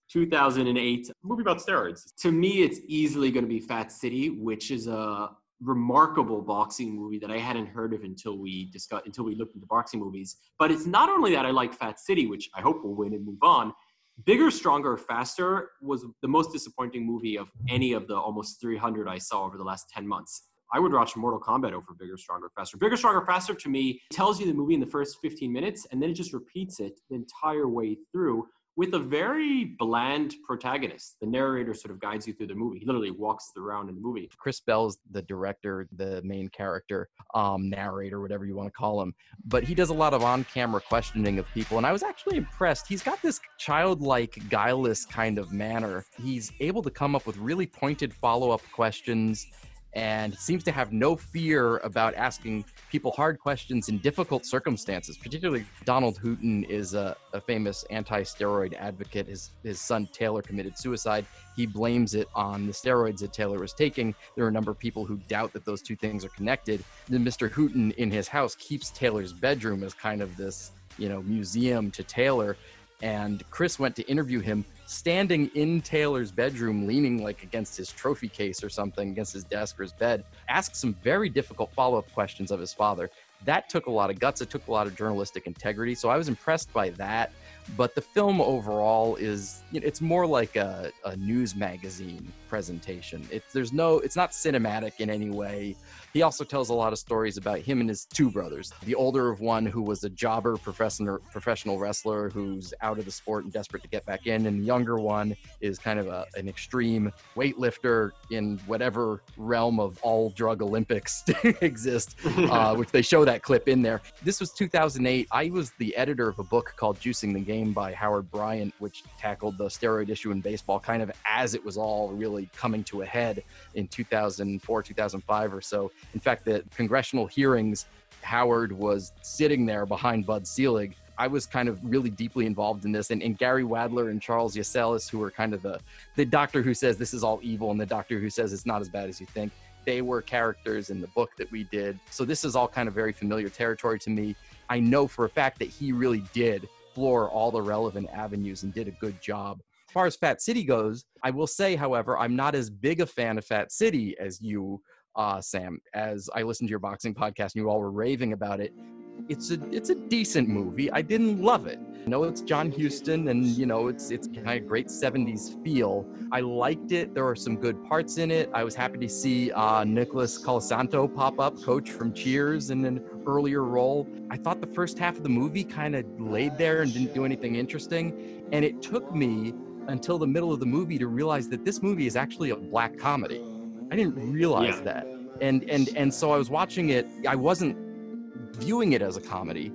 2008 movie about steroids. To me, it's easily going to be Fat City, which is a remarkable boxing movie that I hadn't heard of until we looked into boxing movies. But it's not only that I like Fat City, which I hope will win and move on. Bigger, Stronger, Faster was the most disappointing movie of any of the almost 300 I saw over the last 10 months. I would watch Mortal Kombat over Bigger, Stronger, Faster. Bigger, Stronger, Faster to me tells you the movie in the first 15 minutes and then it just repeats it the entire way through, with a very bland protagonist. The narrator sort of guides you through the movie. He literally walks around in the movie. Chris Bell's the director, the main character, narrator, whatever you want to call him. But he does a lot of on-camera questioning of people, and I was actually impressed. He's got this childlike, guileless kind of manner. He's able to come up with really pointed follow-up questions, and seems to have no fear about asking people hard questions in difficult circumstances. Particularly, Donald Hooten is a famous anti-steroid advocate. His son Taylor committed suicide. He blames it on the steroids that Taylor was taking. There are a number of people who doubt that those two things are connected. Then Mr. Hooten in his house keeps Taylor's bedroom as kind of this, museum to Taylor. And Chris went to interview him standing in Taylor's bedroom, leaning like against his trophy case or something, against his desk or his bed, asked some very difficult follow-up questions of his father. That took a lot of guts. It took a lot of journalistic integrity. So I was impressed by that. But the film overall is, it's more like a news magazine presentation. It's not cinematic in any way. He also tells a lot of stories about him and his two brothers. The older of one who was a jobber professional wrestler who's out of the sport and desperate to get back in. And the younger one is kind of an extreme weightlifter in whatever realm of all drug Olympics exist, which they show that clip in there. This was 2008. I was the editor of a book called Juicing the Game by Howard Bryant, which tackled the steroid issue in baseball kind of as it was all really coming to a head in 2004, 2005 or so. In fact, the congressional hearings, Howard was sitting there behind Bud Selig. I was kind of really deeply involved in this. And Gary Wadler and Charles Yaselis, who were kind of the doctor who says this is all evil and the doctor who says it's not as bad as you think, they were characters in the book that we did. So this is all kind of very familiar territory to me. I know for a fact that he really did explore all the relevant avenues and did a good job. As far as Fat City goes, I will say, however, I'm not as big a fan of Fat City as you, Sam. As I listened to your boxing podcast and you all were raving about it, it's a decent movie. I didn't love it. I know it's John Huston and, it's kind of great 70s feel. I liked it. There are some good parts in it. I was happy to see Nicholas Colasanto pop up, coach from Cheers, in an earlier role. I thought the first half of the movie kind of laid there and didn't do anything interesting. And it took me until the middle of the movie to realize that this movie is actually a black comedy. I didn't realize that. And so I was watching it. I wasn't viewing it as a comedy.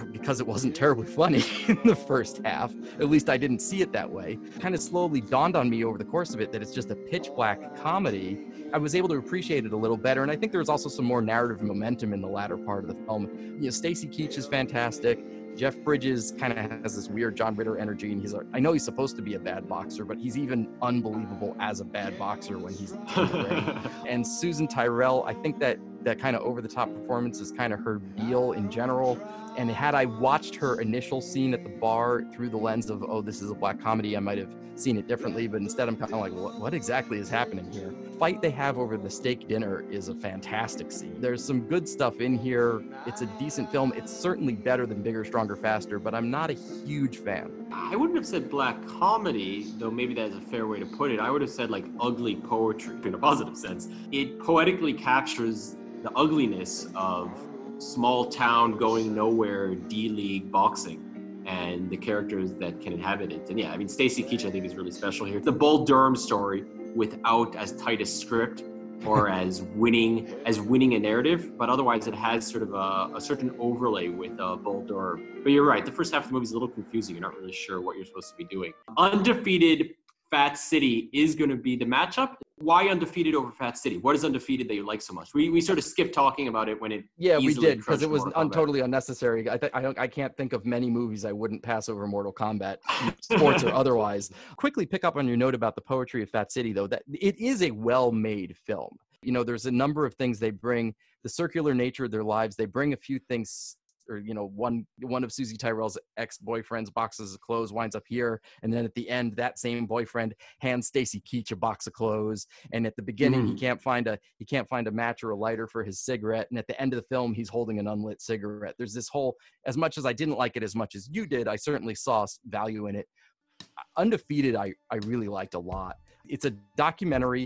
because it wasn't terribly funny in the first half. At least I didn't see it that way. It kind of slowly dawned on me over the course of it that it's just a pitch black comedy. I was able to appreciate it a little better, and I think there was also some more narrative momentum in the latter part of the film. You know, Stacy Keach is fantastic. Jeff Bridges kind of has this weird John Ritter energy, and I know he's supposed to be a bad boxer, but he's even unbelievable as a bad boxer when he's in the ring. And Susan Tyrrell, I think that kind of over-the-top performance is kind of her deal in general. And had I watched her initial scene at the bar through the lens of, oh, this is a black comedy, I might have seen it differently, but instead I'm kind of like, what exactly is happening here? Fight they have over the steak dinner is a fantastic scene. There's some good stuff in here. It's a decent film. It's certainly better than Bigger, Stronger, Faster, but I'm not a huge fan. I wouldn't have said black comedy, though maybe that is a fair way to put it. I would have said like ugly poetry in a positive sense. It poetically captures the ugliness of small town going nowhere D-League boxing and the characters that can inhabit it. And yeah, I mean, Stacy Keach I think is really special here. The Bull Durham story without as tight a script or as winning a narrative, but otherwise it has sort of a certain overlay with Bull Durham. But you're right, the first half of the movie is a little confusing. You're not really sure what you're supposed to be doing. Undefeated Fat City is going to be the matchup. Why Undefeated over Fat City? What is Undefeated that you like so much? We sort of skipped talking about it when it we did, because it was totally unnecessary. I can't think of many movies I wouldn't pass over Mortal Kombat, sports or otherwise. Quickly pick up on your note about the poetry of Fat City, though, that it is a well-made film. You know, there's a number of things they bring, the circular nature of their lives. They bring a few things, or, you know, one of Susie Tyrrell's ex-boyfriends boxes of clothes winds up here, and then at the end that same boyfriend hands Stacy Keach a box of clothes, and at the beginning he can't find a match or a lighter for his cigarette, and at the end of the film he's holding an unlit cigarette. There's this whole, as much as I didn't like it as much as you did, I certainly saw value in it. Undefeated I really liked a lot. It's a documentary,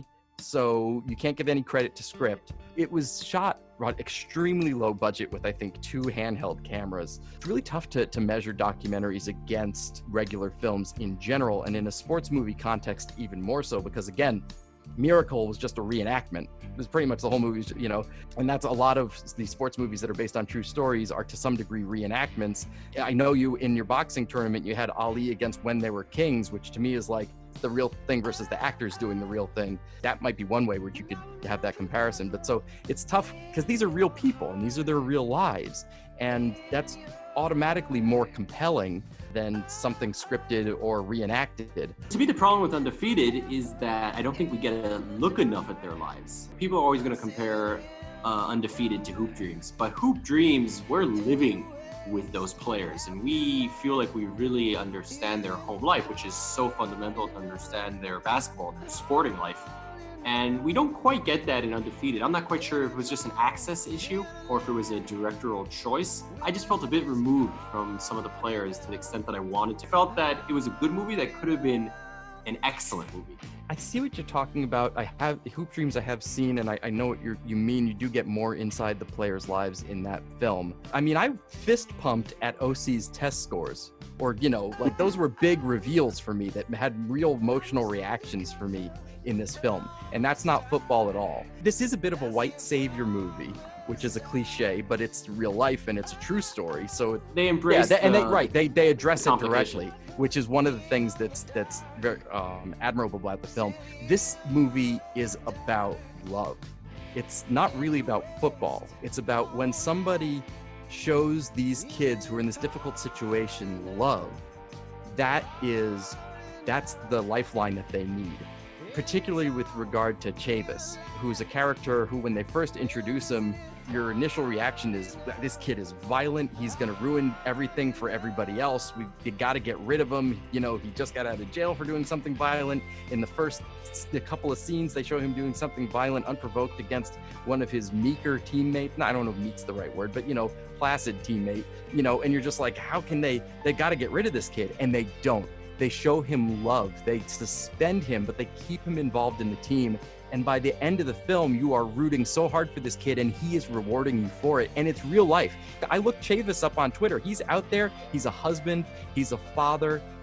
so you can't give any credit to script. It was shot extremely low budget with, I think, 2 handheld cameras. It's really tough to measure documentaries against regular films in general, and in a sports movie context even more so, because again, Miracle was just a reenactment. It was pretty much the whole movie, you know, and that's a lot of these sports movies that are based on true stories are to some degree reenactments. I know you, in your boxing tournament, you had Ali against When They Were Kings, which to me is like the real thing versus the actors doing the real thing. That might be one way where you could have that comparison. But so it's tough because these are real people and these are their real lives. And that's automatically more compelling than something scripted or reenacted. To me, the problem with Undefeated is that I don't think we get to look enough at their lives. People are always going to compare Undefeated to Hoop Dreams, but Hoop Dreams, we're living with those players, and we feel like we really understand their home life, which is so fundamental to understand their basketball and their sporting life. And we don't quite get that in Undefeated. I'm not quite sure if it was just an access issue or if it was a directorial choice. I just felt a bit removed from some of the players to the extent that I wanted to. I felt that it was a good movie that could have been an excellent movie. I see what you're talking about. I have Hoop Dreams I have seen, and I know what you mean. You do get more inside the players' lives in that film. I mean, I fist pumped at OC's test scores, or, you know, like those were big reveals for me that had real emotional reactions for me in this film. And that's not football at all. This is a bit of a white savior movie, which is a cliche, but it's real life and it's a true story. So they embrace they address it directly, which is one of the things that's very admirable about the film. This movie is about love. It's not really about football. It's about when somebody shows these kids who are in this difficult situation love. That's the lifeline that they need. Particularly with regard to Chavis, who's a character who, when they first introduce him, your initial reaction is, this kid is violent. He's going to ruin everything for everybody else. We got to get rid of him. You know, he just got out of jail for doing something violent. In the first couple of scenes, they show him doing something violent, unprovoked, against one of his meeker teammates. I don't know if meek's the right word, but, you know, placid teammate, you know, and you're just like, how can they got to get rid of this kid. And they don't. They show him love. They suspend him, but they keep him involved in the team. And by the end of the film, you are rooting so hard for this kid, and he is rewarding you for it. And it's real life. I looked Chavis up on Twitter. He's out there. He's a husband. He's a father.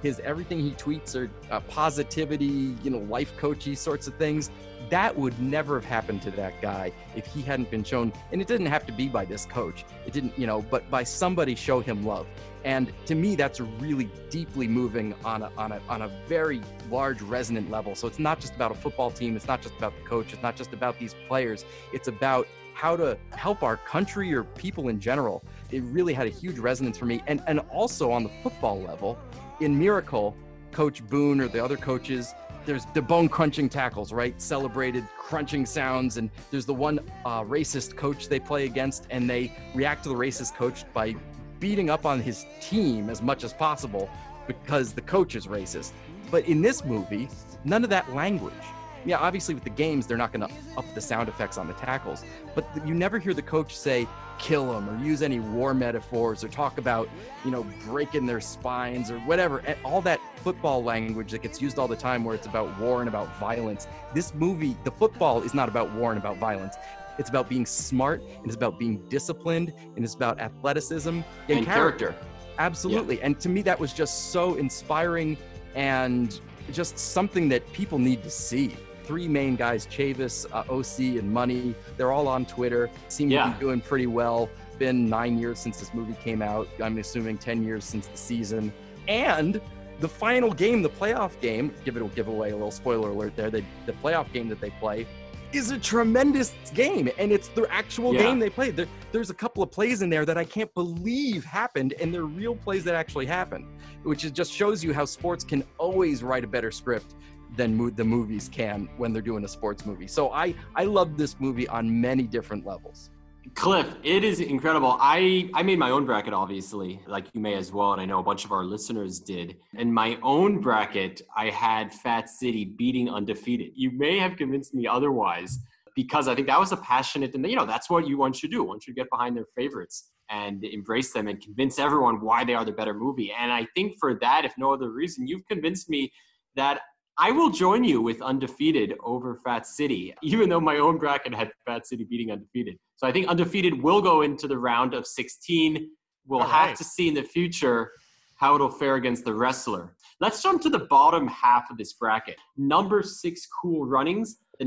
his everything he tweets are positivity, life coachy sorts of things. That would never have happened to that guy if he hadn't been shown, and it didn't have to be by this coach. It didn't, but by somebody show him love. And to me, that's really deeply moving on a very large resonant level. So it's not just about a football team. It's not just about the coach. It's not just about these players. It's about how to help our country or people in general. It really had a huge resonance for me. And also on the football level, in Miracle, Coach Boone or the other coaches, there's the bone crunching tackles, right? Celebrated crunching sounds. And there's the one racist coach they play against, and they react to the racist coach by beating up on his team as much as possible because the coach is racist. But in this movie, none of that language. Yeah, obviously with the games, they're not going to up the sound effects on the tackles, but you never hear the coach say, kill him, or use any war metaphors, or talk about, breaking their spines or whatever. And all that football language that gets used all the time where it's about war and about violence. This movie, the football is not about war and about violence. It's about being smart, and it's about being disciplined, and it's about athleticism and character. Absolutely. Yeah. And to me, that was just so inspiring and just something that people need to see. 3 main guys, Chavis, OC, and Money, they're all on Twitter, seem to be doing pretty well. Been 9 years since this movie came out. I'm assuming 10 years since the season. And the final game, the playoff game, give away a little spoiler alert there, the playoff game that they play is a tremendous game, and it's the actual game they played. There's a couple of plays in there that I can't believe happened, and they're real plays that actually happened, which just shows you how sports can always write a better script than the movies can when they're doing a sports movie. So I love this movie on many different levels. Cliff, it is incredible. I made my own bracket, obviously, like you may as well, and I know a bunch of our listeners did. In my own bracket, I had Fat City beating Undefeated. You may have convinced me otherwise, because I think that was a passionate, and that's what one should do. One should get behind their favorites and embrace them and convince everyone why they are the better movie. And I think for that, if no other reason, you've convinced me that I will join you with Undefeated over Fat City, even though my own bracket had Fat City beating Undefeated. So I think Undefeated will go into the round of 16. We'll have to see in the future how it'll fare against the wrestler. Let's jump to the bottom half of this bracket. Number 6, Cool Runnings, the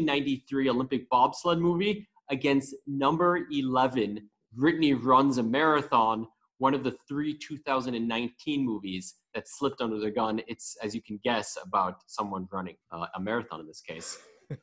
1993 Olympic bobsled movie, against number 11, Brittany Runs a Marathon, one of the 3 2019 movies that slipped under the gun. It's, as you can guess, about someone running a marathon in this case.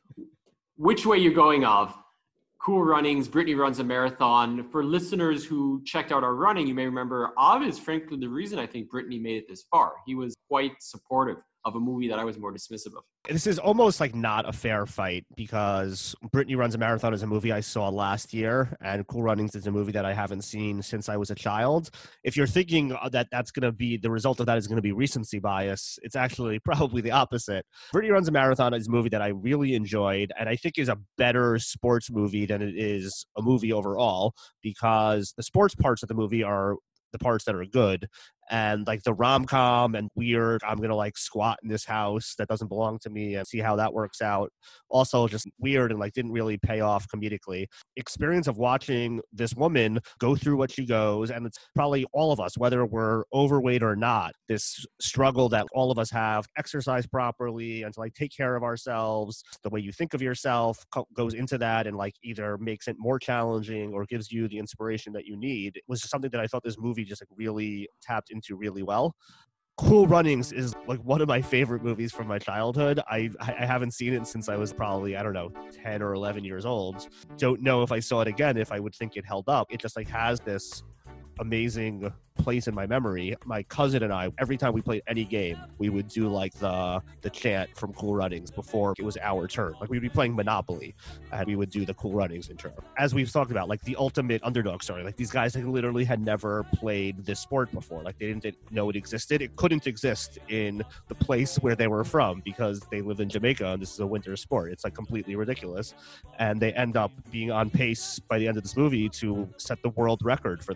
Which way you going of? Cool Runnings, Brittany Runs a Marathon. For listeners who checked out our running, you may remember Av is frankly the reason I think Brittany made it this far. He was quite supportive of a movie that I was more dismissive of. This is almost like not a fair fight, because Brittany Runs a Marathon is a movie I saw last year, and Cool Runnings is a movie that I haven't seen since I was a child. If you're thinking that that's going to be, the result of that is going to be recency bias, it's actually probably the opposite. Brittany Runs a Marathon is a movie that I really enjoyed, and I think is a better sports movie than it is a movie overall, because the sports parts of the movie are the parts that are good, and like the rom-com and weird, I'm gonna like squat in this house that doesn't belong to me and see how that works out, also just weird and like didn't really pay off comedically. Experience of watching this woman go through what she goes, and it's probably all of us, whether we're overweight or not, this struggle that all of us have, exercise properly and to like take care of ourselves. The way you think of yourself goes into that, and like either makes it more challenging or gives you the inspiration that you need. It was just something that I thought this movie just like really tapped into really well. Cool Runnings is like one of my favorite movies from my childhood. I haven't seen it since I was probably, 10 or 11 years old. Don't know if I saw it again if I would think it held up. It just like has this amazing place in my memory. My cousin and I, every time we played any game, we would do like the chant from Cool Runnings before it was our turn. Like we'd be playing Monopoly and we would do the Cool Runnings intro. As we've talked about, like the ultimate underdog story. Like these guys like literally had never played this sport before. Like they didn't know it existed. It couldn't exist in the place where they were from because they live in Jamaica and this is a winter sport. It's like completely ridiculous. And they end up being on pace by the end of this movie to set the world record for the time in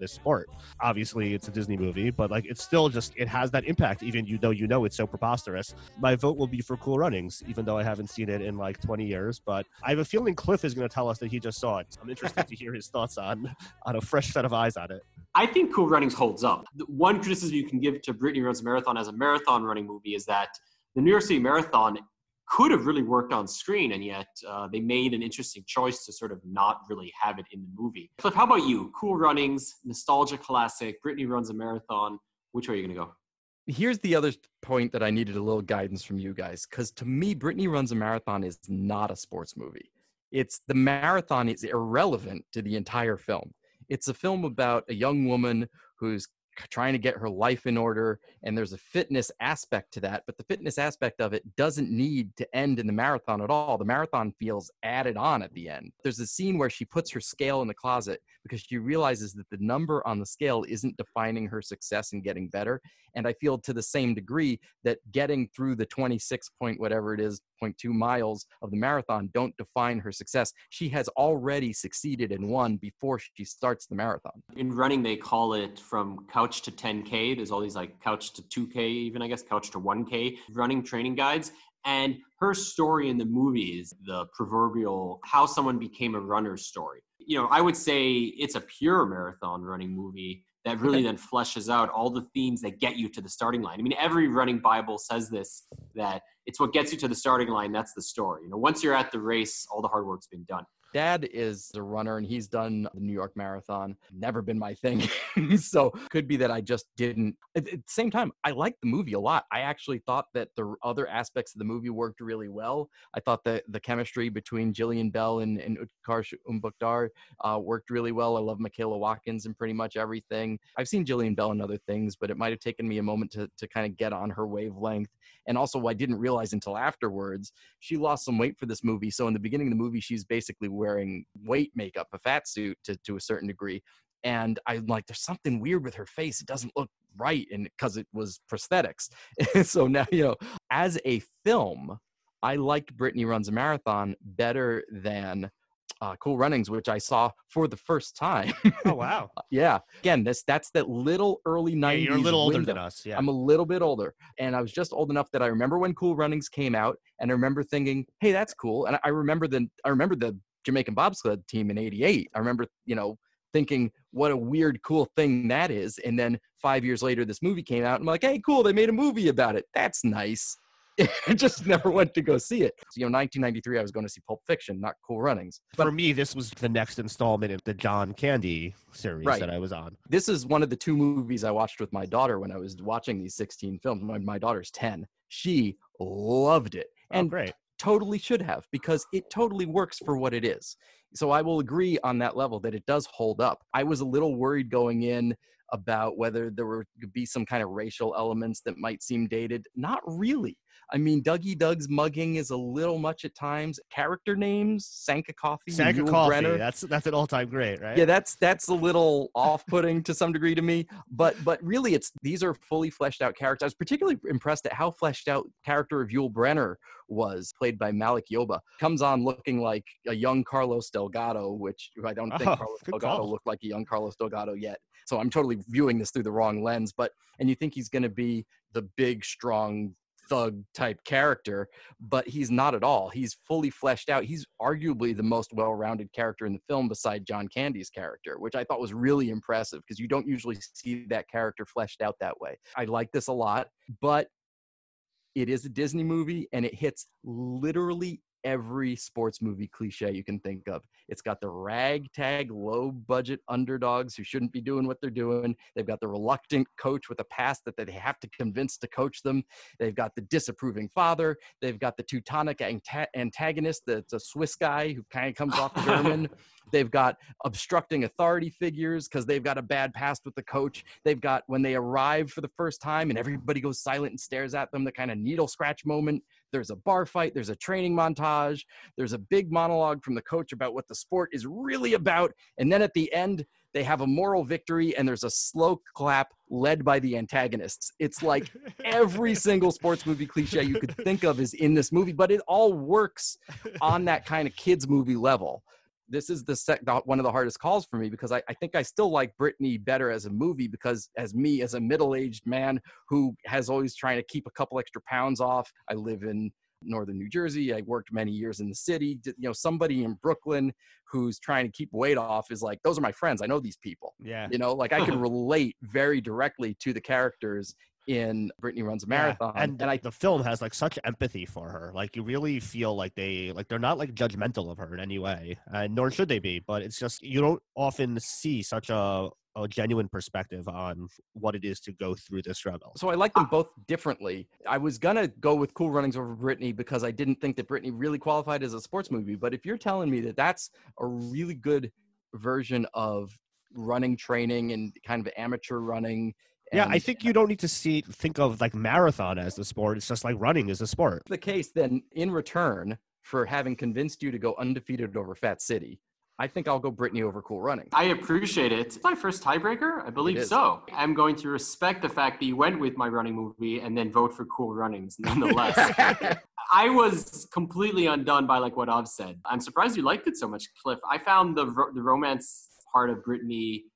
this sport. Obviously, it's a Disney movie, but like it's still just, it has that impact, even though it's so preposterous. My vote will be for Cool Runnings, even though I haven't seen it in like 20 years. But I have a feeling Cliff is going to tell us that he just saw it. I'm interested to hear his thoughts on a fresh set of eyes on it. I think Cool Runnings holds up. The one criticism you can give to Brittany Runs a Marathon as a marathon running movie is that the New York City Marathon could have really worked on screen, and yet they made an interesting choice to sort of not really have it in the movie. Cliff, how about you? Cool Runnings, nostalgia classic, Brittany Runs a Marathon. Which way are you going to go? Here's the other point that I needed a little guidance from you guys, because to me, Brittany Runs a Marathon is not a sports movie. The marathon is irrelevant to the entire film. It's a film about a young woman who's trying to get her life in order, and there's a fitness aspect to that, but the fitness aspect of it doesn't need to end in the marathon at all. The marathon feels added on at the end. There's a scene where she puts her scale in the closet because she realizes that the number on the scale isn't defining her success in getting better. And I feel to the same degree that getting through the 26 point whatever it is, 0.2 miles of the marathon don't define her success. She has already succeeded and won before she starts the marathon. In running, they call it from couch to 10K. There's all these like couch to 2K, even I guess, couch to 1K running training guides. And her story in the movie is the proverbial how someone became a runner story. You know, I would say it's a pure marathon running movie that really then fleshes out all the themes that get you to the starting line. I mean, every running Bible says this, that it's what gets you to the starting line. That's the story. You know, once you're at the race, all the hard work's been done. Dad is a runner and he's done the New York Marathon. Never been my thing. So could be that I just didn't. At the same time, I liked the movie a lot. I actually thought that the other aspects of the movie worked really well. I thought that the chemistry between Jillian Bell and Utkarsh Umbakhtar worked really well. I love Michaela Watkins in pretty much everything. I've seen Jillian Bell in other things, but it might have taken me a moment to kind of get on her wavelength. And also, I didn't realize until afterwards, she lost some weight for this movie. So in the beginning of the movie, she's basically wearing weight makeup, a fat suit to a certain degree. And I'm like, there's something weird with her face. It doesn't look right. And because it was prosthetics. So now, you know, as a film, I liked Brittany Runs a Marathon better than Cool Runnings, which I saw for the first time. Oh, wow. Yeah. Again, that's that little early 90s. Yeah, you're a little older window. than us. Yeah. I'm a little bit older. And I was just old enough that I remember when Cool Runnings came out, and I remember thinking, hey, that's cool. And I remember the Jamaican bobsled team in '88. I remember, you know, thinking what a weird, cool thing that is. And then 5 years later, this movie came out. And I'm like, hey, cool. They made a movie about it. That's nice. I just never went to go see it. So, you know, 1993, I was going to see Pulp Fiction, not Cool Runnings. But for me, this was the next installment in the John Candy series that I was on. This is one of the two movies I watched with my daughter when I was watching these 16 films. My daughter's 10. She loved it. And great. Totally should have, because it totally works for what it is. So I will agree on that level that it does hold up. I was a little worried going in about whether there could be some kind of racial elements that might seem dated. Not really. I mean, Dougie Doug's mugging is a little much at times. Character names, Sanka Coffee, Brenner. That's an all-time great, right? Yeah, that's a little off-putting to some degree to me. But really, these are fully fleshed out characters. I was particularly impressed at how fleshed out character of Yul Brenner was, played by Malik Yoba. Comes on looking like a young Carlos Delgado, which I don't think Carlos Delgado looked like a young Carlos Delgado yet. So I'm totally viewing this through the wrong lens. And you think he's going to be the big, strong thug type character, but he's not at all. He's fully fleshed out. He's arguably the most well-rounded character in the film beside John Candy's character, which I thought was really impressive because you don't usually see that character fleshed out that way. I like this a lot, but it is a Disney movie and it hits literally every sports movie cliche you can think of. It's got the ragtag, low-budget underdogs who shouldn't be doing what they're doing. They've got the reluctant coach with a past that they have to convince to coach them. They've got the disapproving father. They've got the Teutonic antagonist that's a Swiss guy who kind of comes off German. They've got obstructing authority figures because they've got a bad past with the coach. They've got when they arrive for the first time and everybody goes silent and stares at them, the kind of needle scratch moment. There's a bar fight. There's a training montage. There's a big monologue from the coach about what the sport is really about. And then at the end, they have a moral victory and there's a slow clap led by the antagonists. It's like every single sports movie cliche you could think of is in this movie, but it all works on that kind of kids movie level. this is one of the hardest calls for me, because I think I still like Brittany better as a movie, because as a middle-aged man who has always trying to keep a couple extra pounds off, I live in northern New Jersey. I worked many years in the city. Somebody in Brooklyn who's trying to keep weight off is like, those are my friends. I know these people. Yeah. Like I can relate very directly to the characters in Brittany Runs a Marathon. And the film has like such empathy for her. Like you really feel like they're not like judgmental of her in any way, nor should they be. But it's just, you don't often see such a genuine perspective on what it is to go through this struggle. So I like them both differently. I was gonna go with Cool Runnings over Brittany because I didn't think that Brittany really qualified as a sports movie. But if you're telling me that that's a really good version of running training and kind of amateur running. Yeah, I think you don't need to think of like marathon as the sport. It's just like running is a sport. The case, then, in return for having convinced you to go undefeated over Fat City, I think I'll go Brittany over Cool Running. I appreciate it. It's my first tiebreaker? I believe so. I'm going to respect the fact that you went with my running movie and then vote for Cool Runnings nonetheless. I was completely undone by like what I've said. I'm surprised you liked it so much, Cliff. I found the romance part of Brittany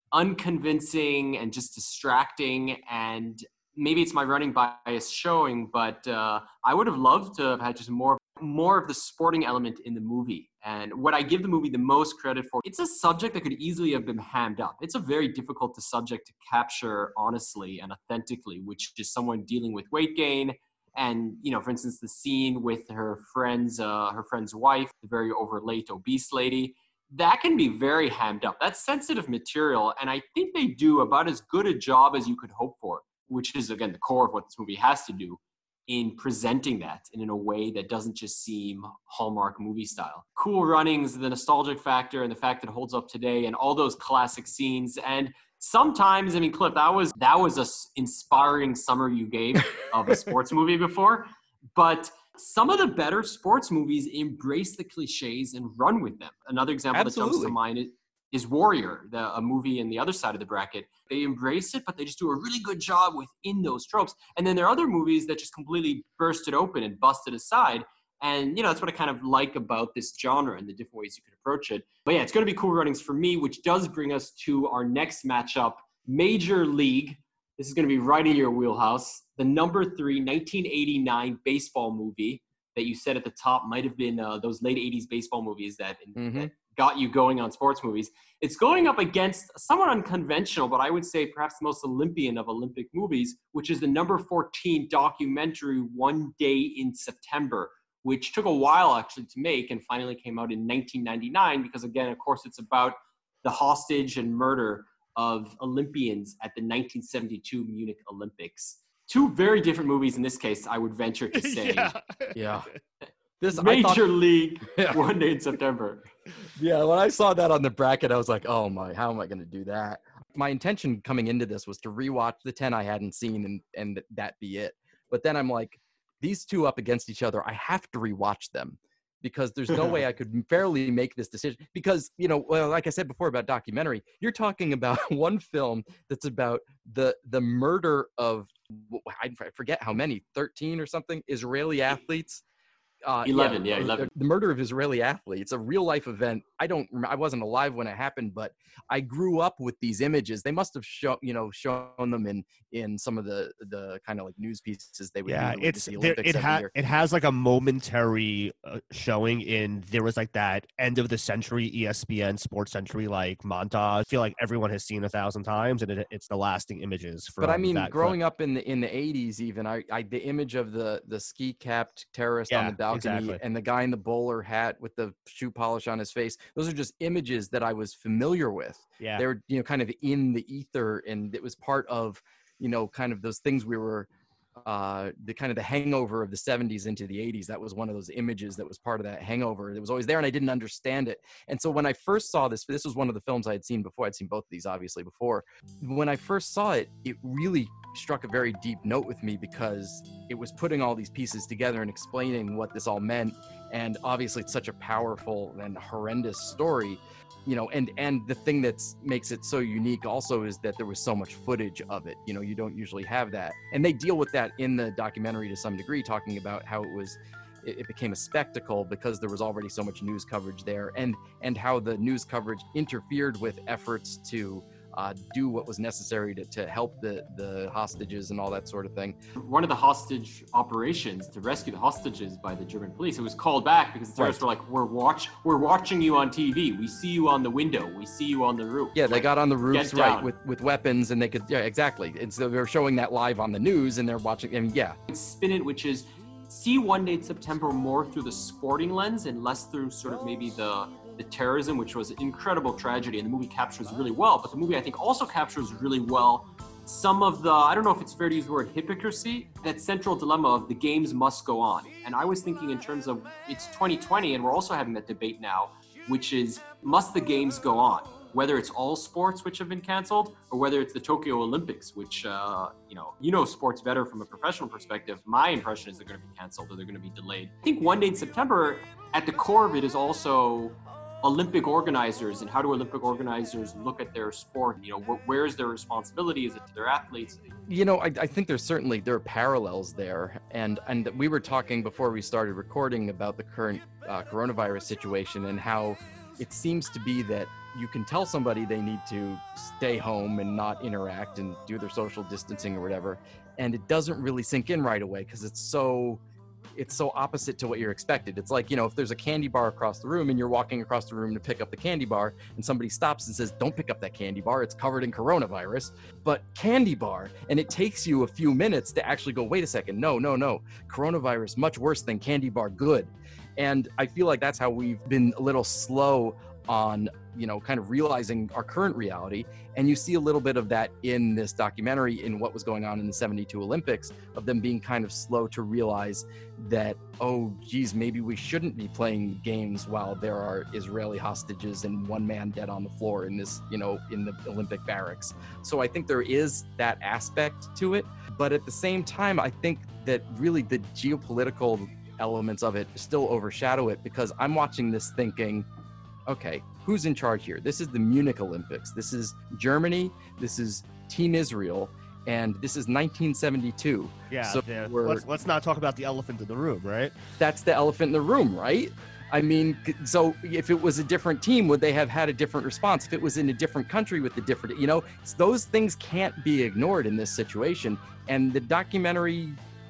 unconvincing and just distracting, and maybe it's my running bias showing, but I would have loved to have had just more of the sporting element in the movie. And what I give the movie the most credit for, it's a subject that could easily have been hammed up. It's a very difficult subject to capture honestly and authentically, which is someone dealing with weight gain. And, for instance, the scene with her friend's wife, the very overweight, obese lady, that can be very hammed up. That's sensitive material. And I think they do about as good a job as you could hope for, which is, again, the core of what this movie has to do in presenting that and in a way that doesn't just seem Hallmark movie style. Cool Runnings, the nostalgic factor and the fact that it holds up today and all those classic scenes. And sometimes, Cliff, that was a inspiring summer you gave of a sports movie before. But some of the better sports movies embrace the cliches and run with them. Another example that jumps to mind is Warrior, a movie in the other side of the bracket. They embrace it, but they just do a really good job within those tropes. And then there are other movies that just completely burst it open and bust it aside. And, that's what I kind of like about this genre and the different ways you could approach it. But yeah, it's going to be Cool Runnings for me, which does bring us to our next matchup, Major League. This is going to be right in your wheelhouse. The number 3 1989 baseball movie that you said at the top might have been those late 80s baseball movies that got you going on sports movies. It's going up against somewhat unconventional, but I would say perhaps the most Olympian of Olympic movies, which is the number 14 documentary One Day in September, which took a while actually to make and finally came out in 1999 because, again, of course, it's about the hostage and murder of Olympians at the 1972 Munich Olympics. Two very different movies in this case, I would venture to say. Yeah. This Major League One Day in September. Yeah, when I saw that on the bracket, I was like, oh my, how am I going to do that? My intention coming into this was to rewatch the 10 I hadn't seen and that be it. But then I'm like, these two up against each other, I have to rewatch them because there's no way I could fairly make this decision. Because, like I said before about documentary, you're talking about one film that's about the murder of, I forget how many, 13 or something, Israeli athletes. 11. The murder of Israeli athletes, a real life event. I wasn't alive when it happened, but I grew up with these images. They must have shown them in some of the kind of like news pieces they would do with the Olympics every year. It has like a momentary showing there was like that end of the century ESPN Sports Century like montage. I feel like everyone has seen 1,000 times, and it's the lasting images. But I mean, growing up in the 80s, even the image of the ski capped terrorist on the balcony and the guy in the bowler hat with the shoe polish on his face. Those are just images that I was familiar with. Yeah. They were, kind of in the ether, and it was part of, kind of those things we were, the kind of the hangover of the 70s into the 80s. That was one of those images that was part of that hangover. It was always there, and I didn't understand it. And so when I first saw this was one of the films I had seen before. I'd seen both of these, obviously, before. When I first saw it, it really struck a very deep note with me because it was putting all these pieces together and explaining what this all meant. And obviously it's such a powerful and horrendous story, and the thing that makes it so unique also is that there was so much footage of it. You don't usually have that. And they deal with that in the documentary to some degree, talking about how it it became a spectacle because there was already so much news coverage there, and how the news coverage interfered with efforts to do what was necessary to help the hostages and all that sort of thing. One of the hostage operations to rescue the hostages by the German police, it was called back because the terrorists were like, we're watching you on TV. We see you on the window. We see you on the roof. Yeah, they like, got on the roofs, right, down. with weapons, and they could, yeah, exactly. And so they were showing that live on the news, and they're watching, and yeah. Spin it, which is see One Day in September more through the sporting lens and less through sort of maybe the terrorism, which was an incredible tragedy, and the movie captures really well. But the movie, I think, also captures really well some of the, I don't know if it's fair to use the word hypocrisy, that central dilemma of the games must go on. And I was thinking in terms of, it's 2020, and we're also having that debate now, which is, must the games go on? Whether it's all sports which have been canceled, or whether it's the Tokyo Olympics, which, you know sports better from a professional perspective. My impression is they're going to be canceled or they're going to be delayed. I think One Day in September, at the core of it, is also Olympic organizers, and how do Olympic organizers look at their sport? You know, where's their responsibility? Is it to their athletes? You know, I think there are parallels there, and we were talking before we started recording about the current coronavirus situation and how it seems to be that you can tell somebody they need to stay home and not interact and do their social distancing or whatever, and it doesn't really sink in right away because it's so opposite to what you're expected. It's like, you know, if there's a candy bar across the room and you're walking across the room to pick up the candy bar and somebody stops and says, don't pick up that candy bar, it's covered in coronavirus, but candy bar. And it takes you a few minutes to actually go, wait a second, no, coronavirus, much worse than candy bar, good. And I feel like that's how we've been a little slow on, you know, kind of realizing our current reality. And you see a little bit of that in this documentary, in what was going on in the 72 Olympics, of them being kind of slow to realize that, oh, geez, maybe we shouldn't be playing games while there are Israeli hostages and one man dead on the floor in this, you know, in the Olympic barracks. So I think there is that aspect to it. But at the same time, I think that really the geopolitical elements of it still overshadow it, because I'm watching this thinking, okay, who's in charge here? This is the Munich Olympics. This is Germany. This is Team Israel. And this is 1972. Yeah, so let's not talk about the elephant in the room, right? That's the elephant in the room, right? I mean, so if it was a different team, would they have had a different response? If it was in a different country with a different, you know, those things can't be ignored in this situation. And the documentary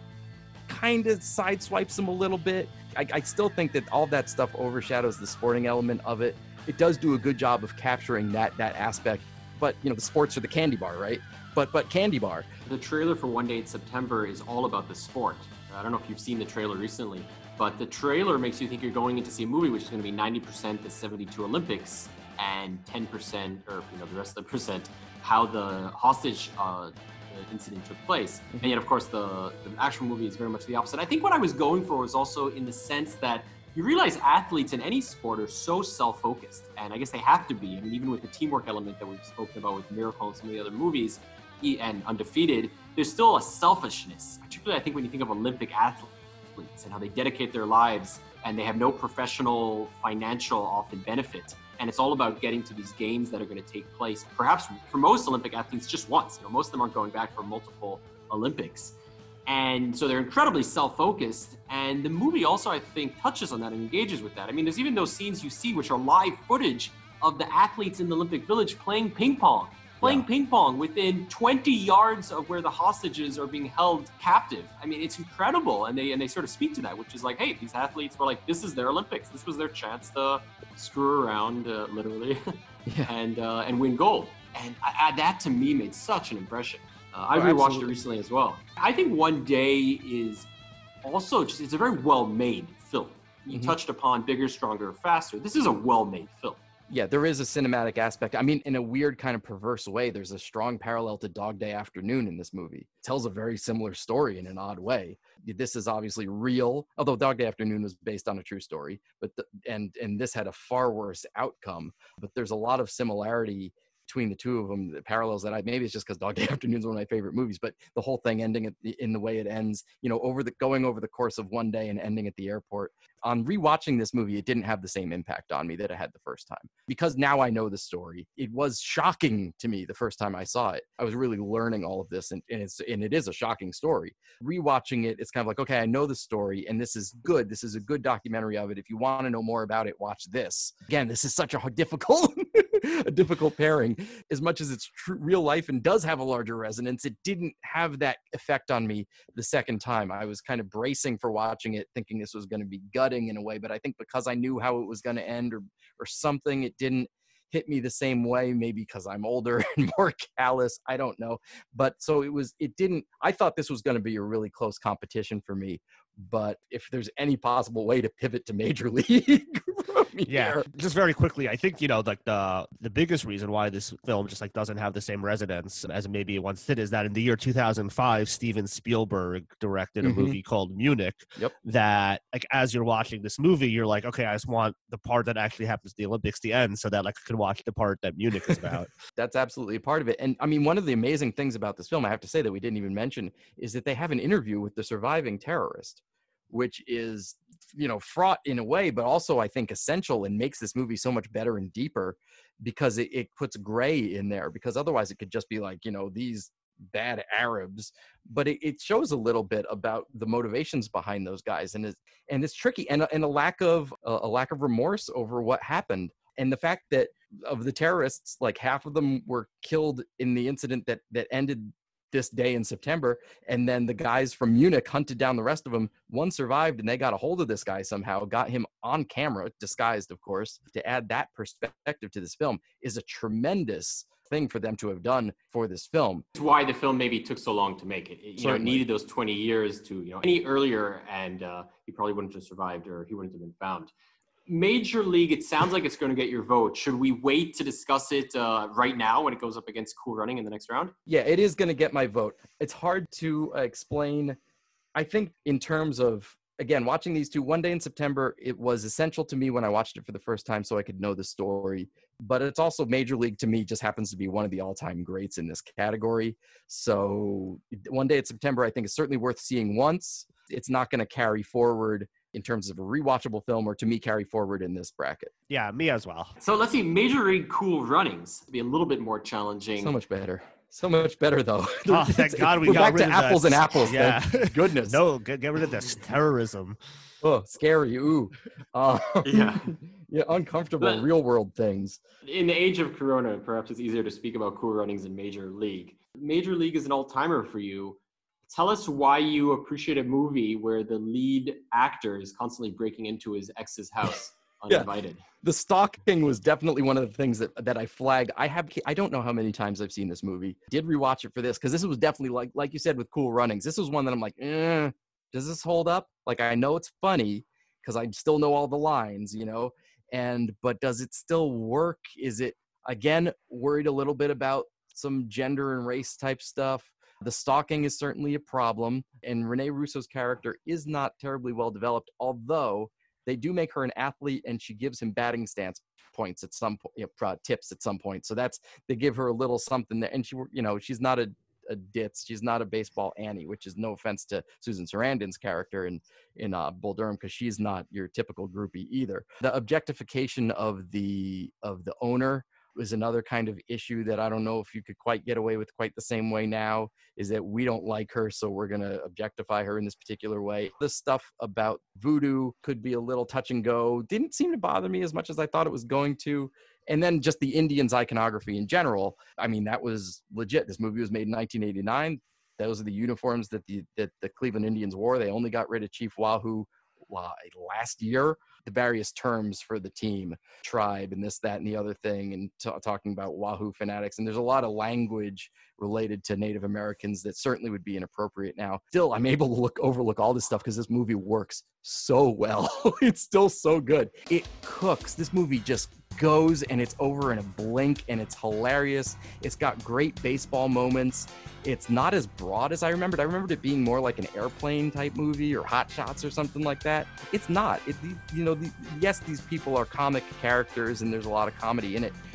kind of sideswipes them a little bit. I still think that all that stuff overshadows the sporting element of it. It does do a good job of capturing that aspect, but you know, the sports are the candy bar, right? But candy bar. The trailer for One Day in September is all about the sport. I don't know if you've seen the trailer recently, but the trailer makes you think you're going in to see a movie which is going to be 90% the 72 Olympics and 10%, or you know, the rest of the percent, how the hostage incident took place. And yet, of course, the actual movie is very much the opposite. I think what I was going for was also in the sense that you realize athletes in any sport are so self-focused, and I guess they have to be. I mean, even with the teamwork element that we've spoken about with Miracle and some of the other movies, and Undefeated, there's still a selfishness, particularly I think when you think of Olympic athletes and how they dedicate their lives and they have no professional financial often benefit. And it's all about getting to these games that are going to take place, perhaps for most Olympic athletes, just once. You know, most of them aren't going back for multiple Olympics. And so they're incredibly self-focused. And the movie also, I think, touches on that and engages with that. I mean, there's even those scenes you see which are live footage of the athletes in the Olympic Village playing ping pong within 20 yards of where the hostages are being held captive. I mean, it's incredible. And they sort of speak to that, which is like, hey, these athletes were like, this is their Olympics. This was their chance to screw around, literally, and win gold. And that to me made such an impression. I rewatched it recently as well. I think One Day is also it's a very well-made film. You touched upon Bigger, Stronger, Faster. This is a well-made film. Yeah, there is a cinematic aspect. I mean, in a weird kind of perverse way, there's a strong parallel to Dog Day Afternoon in this movie. It tells a very similar story in an odd way. This is obviously real, although Dog Day Afternoon was based on a true story, but and this had a far worse outcome. But there's a lot of similarity between the two of them, the parallels that maybe it's just because Dog Day Afternoon is one of my favorite movies, but the whole thing ending in the way it ends, going over the course of one day and ending at the airport. On rewatching this movie, it didn't have the same impact on me that it had the first time. Because now I know the story. It was shocking to me the first time I saw it. I was really learning all of this, and it is a shocking story. Rewatching it, it's kind of like, okay, I know the story, and this is good. This is a good documentary of it. If you want to know more about it, watch this. Again, this is such a difficult a difficult pairing. As much as it's real life and does have a larger resonance, it didn't have that effect on me the second time. I was kind of bracing for watching it, thinking this was going to be gutting in a way, but I think because I knew how it was going to end or something, it didn't hit me the same way, maybe because I'm older and more callous. I don't know. But so I thought this was going to be a really close competition for me. But if there's any possible way to pivot to Major League, yeah, just very quickly, I think, like the biggest reason why this film just like doesn't have the same resonance as maybe it once did is that in the year 2005, Steven Spielberg directed a movie called Munich. Yep. That like as you're watching this movie, you're like, okay, I just want the part that actually happens to the Olympics to end so that like I can watch the part that Munich is about. That's absolutely a part of it. And I mean, one of the amazing things about this film, I have to say that we didn't even mention, is that they have an interview with the surviving terrorist, which is, fraught in a way, but also I think essential and makes this movie so much better and deeper because it puts gray in there, because otherwise it could just be like, these bad Arabs, but it shows a little bit about the motivations behind those guys. And it's tricky and a lack of remorse over what happened. And the fact that of the terrorists, like half of them were killed in the incident that ended this day in September, and then the guys from Munich hunted down the rest of them. One survived, and they got a hold of this guy somehow, got him on camera, disguised, of course. To add that perspective to this film is a tremendous thing for them to have done for this film. It's why the film maybe took so long to make it. It needed those 20 years to, any earlier, and he probably wouldn't have survived, or he wouldn't have been found. Major League, it sounds like it's going to get your vote. Should we wait to discuss it right now when it goes up against Cool Running in the next round? Yeah, it is going to get my vote. It's hard to explain. I think in terms of, again, watching these two, One Day in September, it was essential to me when I watched it for the first time so I could know the story. But it's also, Major League to me just happens to be one of the all-time greats in this category. So One Day in September, I think, is certainly worth seeing once. It's not going to carry forward in terms of a rewatchable film, or to me, carry forward in this bracket. Yeah, me as well. So let's see, Major League Cool Runnings be a little bit more challenging. So much better. So much better, though. Oh, thank God we're got back to apples and apples. Yeah. Thank goodness. No, get rid of this terrorism. Oh, scary. Ooh. Yeah. Yeah, uncomfortable real world things. In the age of Corona, perhaps it's easier to speak about Cool Runnings than Major League. Major League is an all-timer for you. Tell us why you appreciate a movie where the lead actor is constantly breaking into his ex's house uninvited. Yeah. The stalking was definitely one of the things that I flagged. I don't know how many times I've seen this movie. Did rewatch it for this, because this was definitely like you said with Cool Runnings. This was one that I'm like, does this hold up? Like, I know it's funny because I still know all the lines, but does it still work? Is it, again, worried a little bit about some gender and race type stuff? The stalking is certainly a problem, and Rene Russo's character is not terribly well developed, although they do make her an athlete, and she gives him batting stance points at some point, tips at some point. So they give her a little something there, and she's not a ditz. She's not a baseball Annie, which is no offense to Susan Sarandon's character in Bull Durham, because she's not your typical groupie either. The objectification of the owner is another kind of issue that I don't know if you could quite get away with quite the same way now, is that we don't like her, so we're going to objectify her in this particular way. The stuff about voodoo could be a little touch and go. Didn't seem to bother me as much as I thought it was going to. And then just the Indians' iconography in general. I mean, that was legit. This movie was made in 1989. Those are the uniforms that the Cleveland Indians wore. They only got rid of Chief Wahoo last year. The various terms for the team, tribe, and this, that, and the other thing, and talking about Wahoo fanatics. And there's a lot of language related to Native Americans that certainly would be inappropriate now. Still, I'm able to overlook all this stuff because this movie works so well. It's still so good. It cooks. This movie just goes, and it's over in a blink, and it's hilarious. It's got great baseball moments. It's not as broad as I remembered. I remembered it being more like an Airplane type movie or Hot Shots or something like that. It's not. Yes, these people are comic characters, and there's a lot of comedy in it,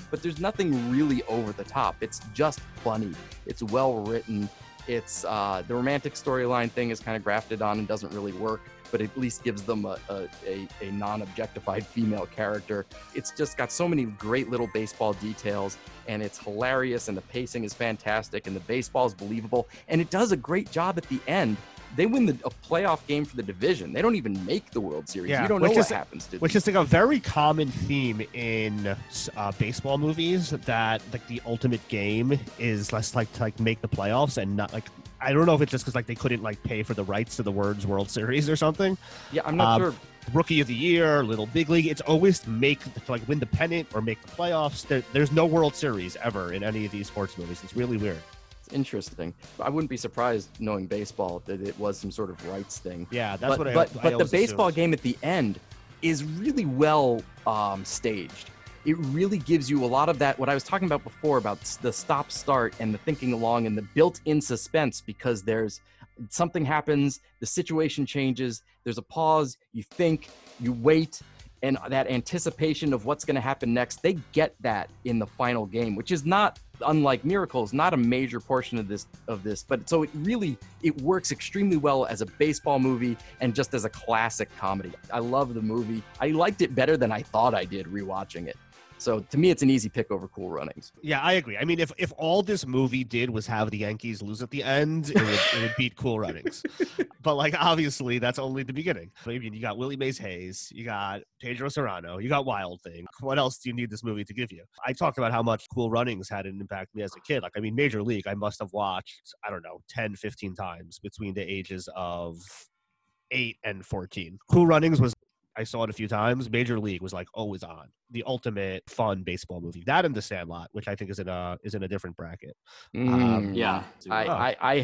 but there's nothing really over the top. It's just funny. It's well written. It's the romantic storyline thing is kind of grafted on and doesn't really work, but at least gives them a non-objectified female character. It's just got so many great little baseball details, and it's hilarious, and the pacing is fantastic, and the baseball is believable, and it does a great job at the end. They win a playoff game for the division. They don't even make the World Series. Yeah, You don't know what happens to them. Which is like a very common theme in baseball movies, that like the ultimate game is less like to like make the playoffs and not like, I don't know if it's just because like they couldn't like pay for the rights to the words World Series or something. Yeah, I'm not sure. Rookie of the Year, Little Big League, it's always to like win the pennant or make the playoffs. There's no World Series ever in any of these sports movies. It's really weird. Interesting. I wouldn't be surprised, knowing baseball, that it was some sort of rights thing. Yeah, that's what I But the always baseball assumed. game at the end is really well staged. It really gives you a lot of that, what I was talking about before, about the stop-start and the thinking along and the built-in suspense, because there's something happens, the situation changes, there's a pause, you think, you wait, and that anticipation of what's going to happen next, they get that in the final game, which is not, unlike Miracles, not a major portion of this. But so it works extremely well as a baseball movie and just as a classic comedy. I love the movie. I liked it better than I thought I did rewatching it. So to me, it's an easy pick over Cool Runnings. Yeah, I agree. I mean, if all this movie did was have the Yankees lose at the end, it would beat Cool Runnings. But like, obviously, that's only the beginning. I mean, you got Willie Mays Hayes, you got Pedro Serrano, you got Wild Thing. What else do you need this movie to give you? I talked about how much Cool Runnings had an impact on me as a kid. Like, I mean, Major League, I must have watched, I don't know, 10, 15 times between the ages of 8 and 14. Cool Runnings I saw it a few times. Major League was like always on. The ultimate fun baseball movie. That and The Sandlot, which I think is in a different bracket. Yeah. I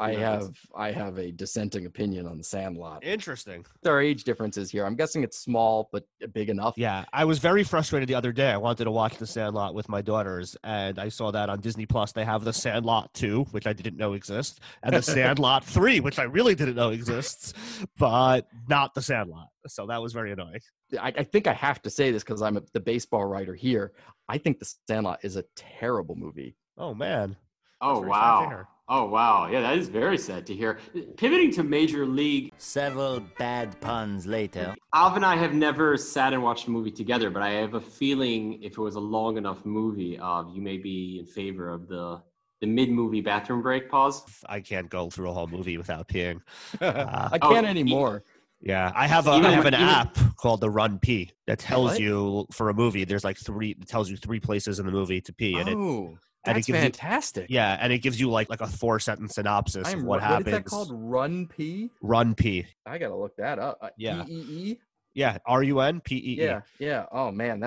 have a dissenting opinion on The Sandlot. Interesting. There are age differences here. I'm guessing it's small, but big enough. Yeah, I was very frustrated the other day. I wanted to watch The Sandlot with my daughters, and I saw that on Disney Plus they have The Sandlot 2, which I didn't know exists, and The Sandlot 3, which I really didn't know exists, but not The Sandlot. So that was very annoying. I think I have to say this because I'm the baseball writer here. I think The Sandlot is a terrible movie. Oh, man. Oh, That's very sad to wow. hear. Oh, wow. Yeah, that is very sad to hear. Pivoting to Major League, Several bad puns later. Alv and I have never sat and watched a movie together, but I have a feeling if it was a long enough movie, you may be in favor of the mid-movie bathroom break pause. I can't go through a whole movie without peeing. I can't anymore. Yeah, I have an app called the Run Pee that tells you for a movie. There's like it tells you 3 places in the movie to pee, and that's gives fantastic. and it gives you like a 4-sentence synopsis of what happens. What is that called? Run P? Run Pee. I gotta look that up. Yeah. P-E-E? Yeah, RUNPEE. Yeah. Oh man,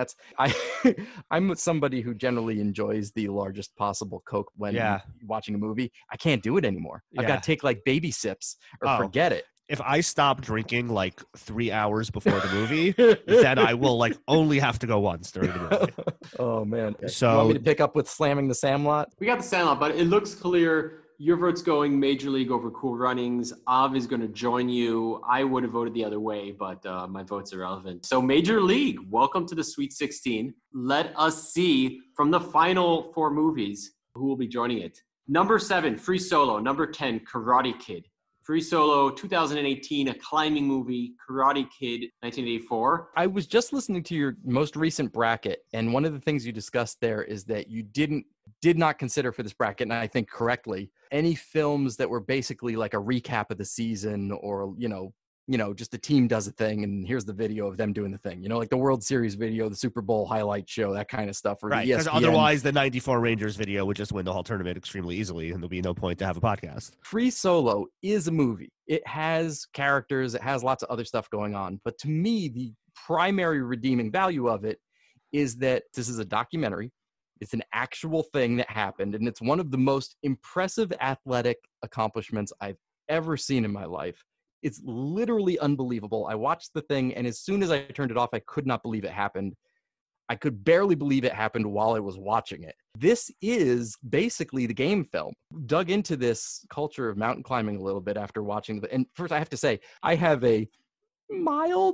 I'm somebody who generally enjoys the largest possible Coke when watching a movie. I can't do it anymore. I've got to take like baby sips or forget it. If I stop drinking like 3 hours before the movie, then I will like only have to go once during the movie. Oh man. So you want me to pick up with slamming The Sandlot? We got The Sandlot, but it looks clear your vote's going Major League over Cool Runnings. Av is going to join you. I would have voted the other way, but my vote's irrelevant. So Major League, welcome to the Sweet 16. Let us see from the final 4 movies who will be joining it. Number 7, Free Solo. Number 10, Karate Kid. Free Solo, 2018, a climbing movie. Karate Kid, 1984. I was just listening to your most recent bracket, and one of the things you discussed there is that you did not consider for this bracket, and I think correctly, any films that were basically like a recap of the season, or just the team does a thing and here's the video of them doing the thing, like the World Series video, the Super Bowl highlight show, that kind of stuff. Or right, the because ESPN. otherwise the 94 Rangers video would just win the whole tournament extremely easily, and there'll be no point to have a podcast. Free Solo is a movie. It has characters. It has lots of other stuff going on. But to me, the primary redeeming value of it is that this is a documentary. It's an actual thing that happened, and it's one of the most impressive athletic accomplishments I've ever seen in my life. It's literally unbelievable. I watched the thing, and as soon as I turned it off, I could not believe it happened. I could barely believe it happened while I was watching it. This is basically the game film. Dug into this culture of mountain climbing a little bit after watching and first I have to say, I have a mild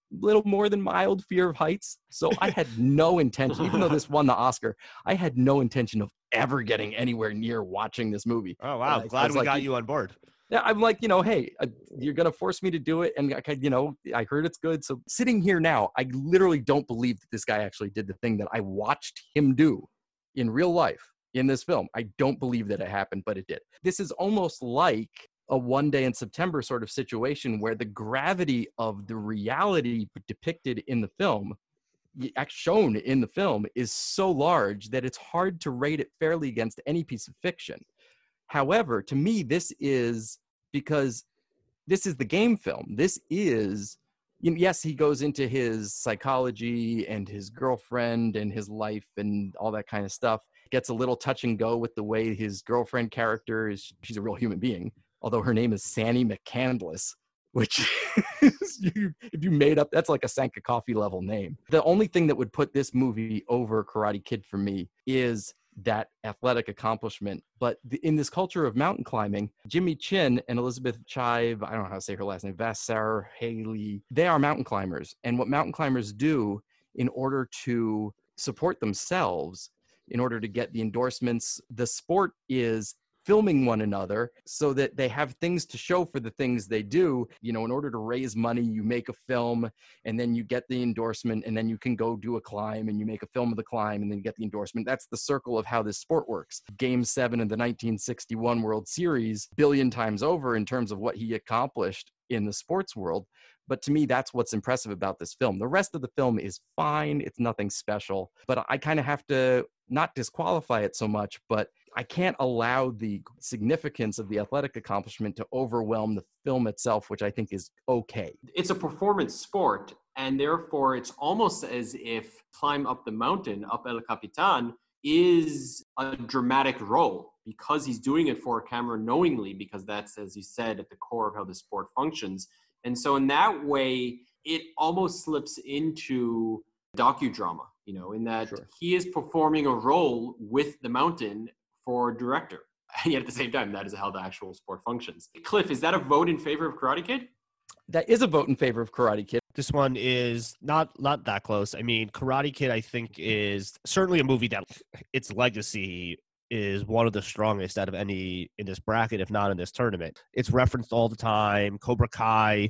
little more than mild fear of heights. So I had no intention, even though this won the Oscar, I had no intention of ever getting anywhere near watching this movie. Oh, wow. Glad we got you on board. Yeah, I'm like, hey, you're going to force me to do it. And, I heard it's good. So sitting here now, I literally don't believe that this guy actually did the thing that I watched him do in real life in this film. I don't believe that it happened, but it did. This is almost like a One Day in September sort of situation where the gravity of the reality depicted in the film, shown in the film, is so large that it's hard to rate it fairly against any piece of fiction. However, to me, this is because this is the game film. This is, yes, he goes into his psychology and his girlfriend and his life and all that kind of stuff. Gets a little touch and go with the way his girlfriend character is. She's a real human being, although her name is Sandy McCandless, which is, if you made up, that's like a Sanka Coffee level name. The only thing that would put this movie over Karate Kid for me is that athletic accomplishment. But in this culture of mountain climbing, Jimmy Chin and Elizabeth Chive, I don't know how to say her last name, Vassar Haley, they are mountain climbers. And what mountain climbers do in order to support themselves, in order to get the endorsements, the sport is filming one another so that they have things to show for the things they do. In order to raise money, you make a film and then you get the endorsement and then you can go do a climb and you make a film of the climb and then you get the endorsement. That's the circle of how this sport works. Game 7 of the 1961 World Series, billion times over in terms of what he accomplished in the sports world. But to me, that's what's impressive about this film. The rest of the film is fine. It's nothing special. But I kind of have to not disqualify it so much, but I can't allow the significance of the athletic accomplishment to overwhelm the film itself, which I think is okay. It's a performance sport, and therefore it's almost as if Climb Up the Mountain, Up El Capitan, is a dramatic role because he's doing it for a camera knowingly, because that's, as you said, at the core of how the sport functions. And so in that way, it almost slips into docudrama, in that he is performing a role with the mountain for director. And yet at the same time, that is how the actual sport functions. Cliff, is that a vote in favor of Karate Kid? That is a vote in favor of Karate Kid. This one is not that close. I mean, Karate Kid, I think, is certainly a movie that its legacy is one of the strongest out of any in this bracket, if not in this tournament. It's referenced all the time. Cobra Kai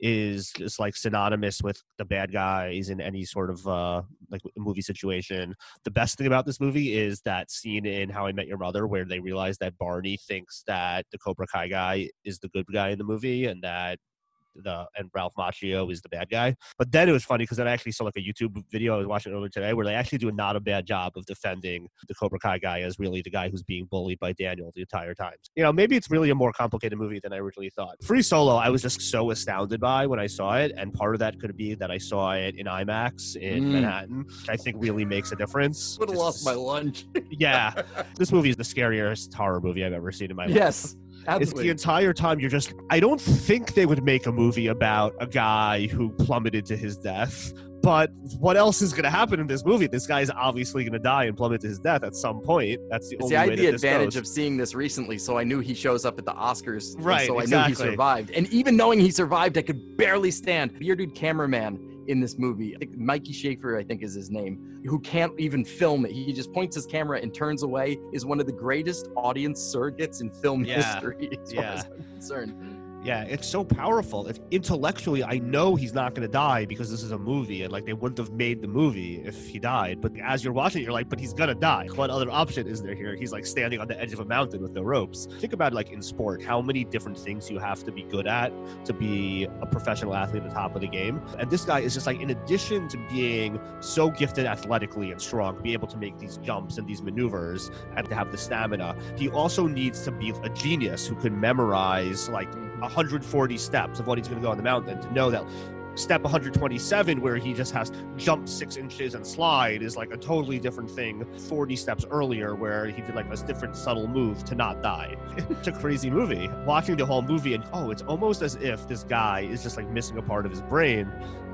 is just like synonymous with the bad guys in any sort of like movie situation. The best thing about this movie is that scene in How I Met Your Mother where they realize that Barney thinks that the Cobra Kai guy is the good guy in the movie and that and Ralph Macchio is the bad guy. But then it was funny because I actually saw like a YouTube video I was watching earlier today where they actually do not a bad job of defending the Cobra Kai guy as really the guy who's being bullied by Daniel the entire time. Maybe it's really a more complicated movie than I originally thought. Free Solo, I was just so astounded by when I saw it, and part of that could be that I saw it in IMAX in Manhattan, which I think really makes a difference. Would have lost my lunch. Yeah. This movie is the scariest horror movie I've ever seen in my life. Yes. Absolutely. It's the entire time I don't think they would make a movie about a guy who plummeted to his death, but what else is going to happen in this movie? This guy's obviously going to die and plummet to his death at some point. That's the only way that this goes. I had the advantage of seeing this recently, so I knew he shows up at the Oscars. Right, so exactly. I knew he survived. And even knowing he survived, I could barely stand. Bearded cameraman in this movie, I think Mikey Schaefer, I think is his name, who can't even film it. He just points his camera and turns away, is one of the greatest audience surrogates in film history, as far as I'm concerned. Yeah, it's so powerful. Intellectually, I know he's not going to die because this is a movie, and like they wouldn't have made the movie if he died. But as you're watching it, you're like, but he's going to die. What other option is there here? He's like standing on the edge of a mountain with no ropes. Think about like in sport, how many different things you have to be good at to be a professional athlete at the top of the game. And this guy is just like, in addition to being so gifted athletically and strong, be able to make these jumps and these maneuvers and to have the stamina, he also needs to be a genius who can memorize like 140 steps of what he's going to go on the mountain, to know that step 127 where he just has to jump 6 inches and slide is like a totally different thing 40 steps earlier where he did like a different subtle move to not die. It's a crazy movie. Watching the whole movie and it's almost as if this guy is just like missing a part of his brain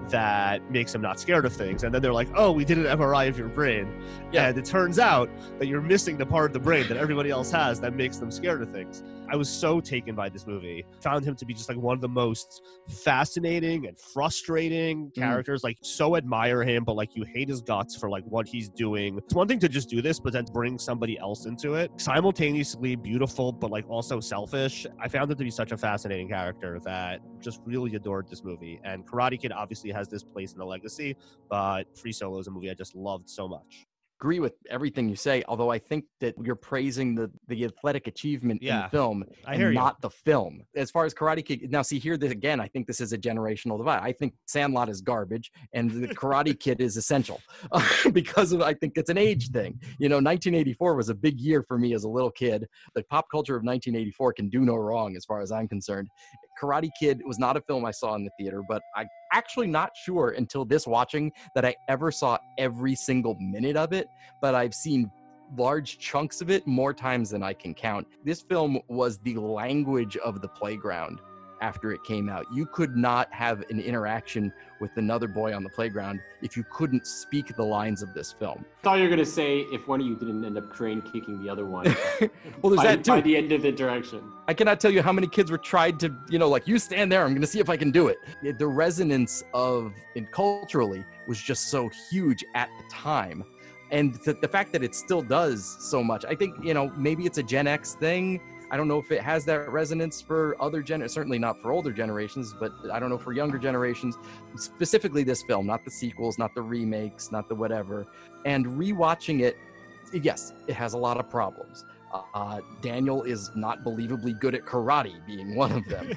that makes him not scared of things. And then they're like, we did an MRI of your brain. Yeah. And it turns out that you're missing the part of the brain that everybody else has that makes them scared of things. I was so taken by this movie. Found him to be just like one of the most fascinating and frustrating characters. Like, so admire him, but like you hate his guts for like what he's doing. It's one thing to just do this, but then bring somebody else into it. Simultaneously beautiful, but like also selfish. I found him to be such a fascinating character that just really adored this movie. And Karate Kid obviously has this place in the legacy, but Free Solo is a movie I just loved so much. Agree with everything you say, although I think that you're praising the athletic achievement in the film and not the film. As far as Karate Kid, now see here, this again, I think this is a generational divide. I think Sandlot is garbage and the Karate Kid is essential because I think it's an age thing. You know, 1984 was a big year for me as a little kid. The pop culture of 1984 can do no wrong as far as I'm concerned. Karate Kid was not a film I saw in the theater, but I actually not sure until this watching that I ever saw every single minute of it, but I've seen large chunks of it more times than I can count. This film was the language of the playground after it came out. You could not have an interaction with another boy on the playground if you couldn't speak the lines of this film. I thought you were going to say if one of you didn't end up crane kicking the other one. Well, there's that too. By the end of the interaction. I cannot tell you how many kids were tried to, you know, like, you stand there, I'm going to see if I can do it. The resonance of it culturally was just so huge at the time. And the fact that it still does so much, I think, you know, maybe it's a Gen X thing. I don't know if it has that resonance for other certainly not for older generations, but I don't know for younger generations, specifically this film, not the sequels, not the remakes, not the whatever. And rewatching it, yes, it has a lot of problems. Daniel is not believably good at karate, being one of them.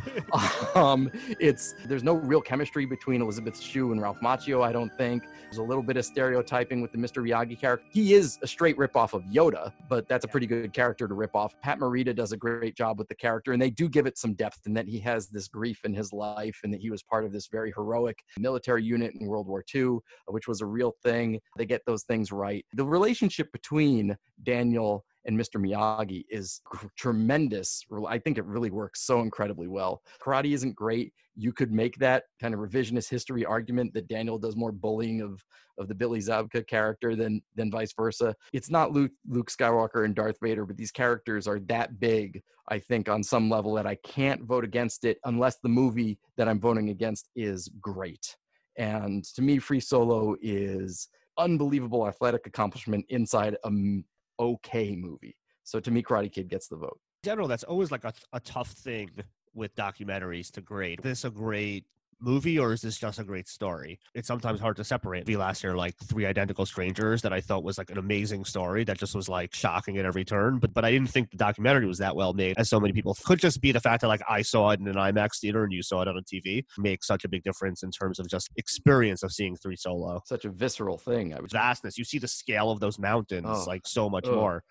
There's no real chemistry between Elizabeth Shue and Ralph Macchio, I don't think. There's a little bit of stereotyping with the Mr. Miyagi character. He is a straight ripoff of Yoda, but that's a pretty good character to rip off. Pat Morita does a great job with the character, and they do give it some depth in that he has this grief in his life and that he was part of this very heroic military unit in World War II, which was a real thing. They get those things right. The relationship between Daniel and Mr. Miyagi is tremendous. I think it really works so incredibly well. Karate isn't great. You could make that kind of revisionist history argument that Daniel does more bullying of the Billy Zabka character than vice versa. It's not Luke Skywalker and Darth Vader, but these characters are that big, I think, on some level that I can't vote against it unless the movie that I'm voting against is great. And to me, Free Solo is unbelievable athletic accomplishment inside a okay movie. So to me, Karate Kid gets the vote. In general, that's always like a tough thing with documentaries to grade. Is this a great movie or is this just a great story? It's sometimes hard to separate. Last year, like Three Identical Strangers, that I thought was like an amazing story that just was like shocking at every turn. But I didn't think the documentary was that well made, as so many people. Could just be the fact that like I saw it in an IMAX theater and you saw it on a TV makes such a big difference in terms of just experience of seeing Free Solo. Such a visceral thing. Vastness. You see the scale of those mountains, like so much more.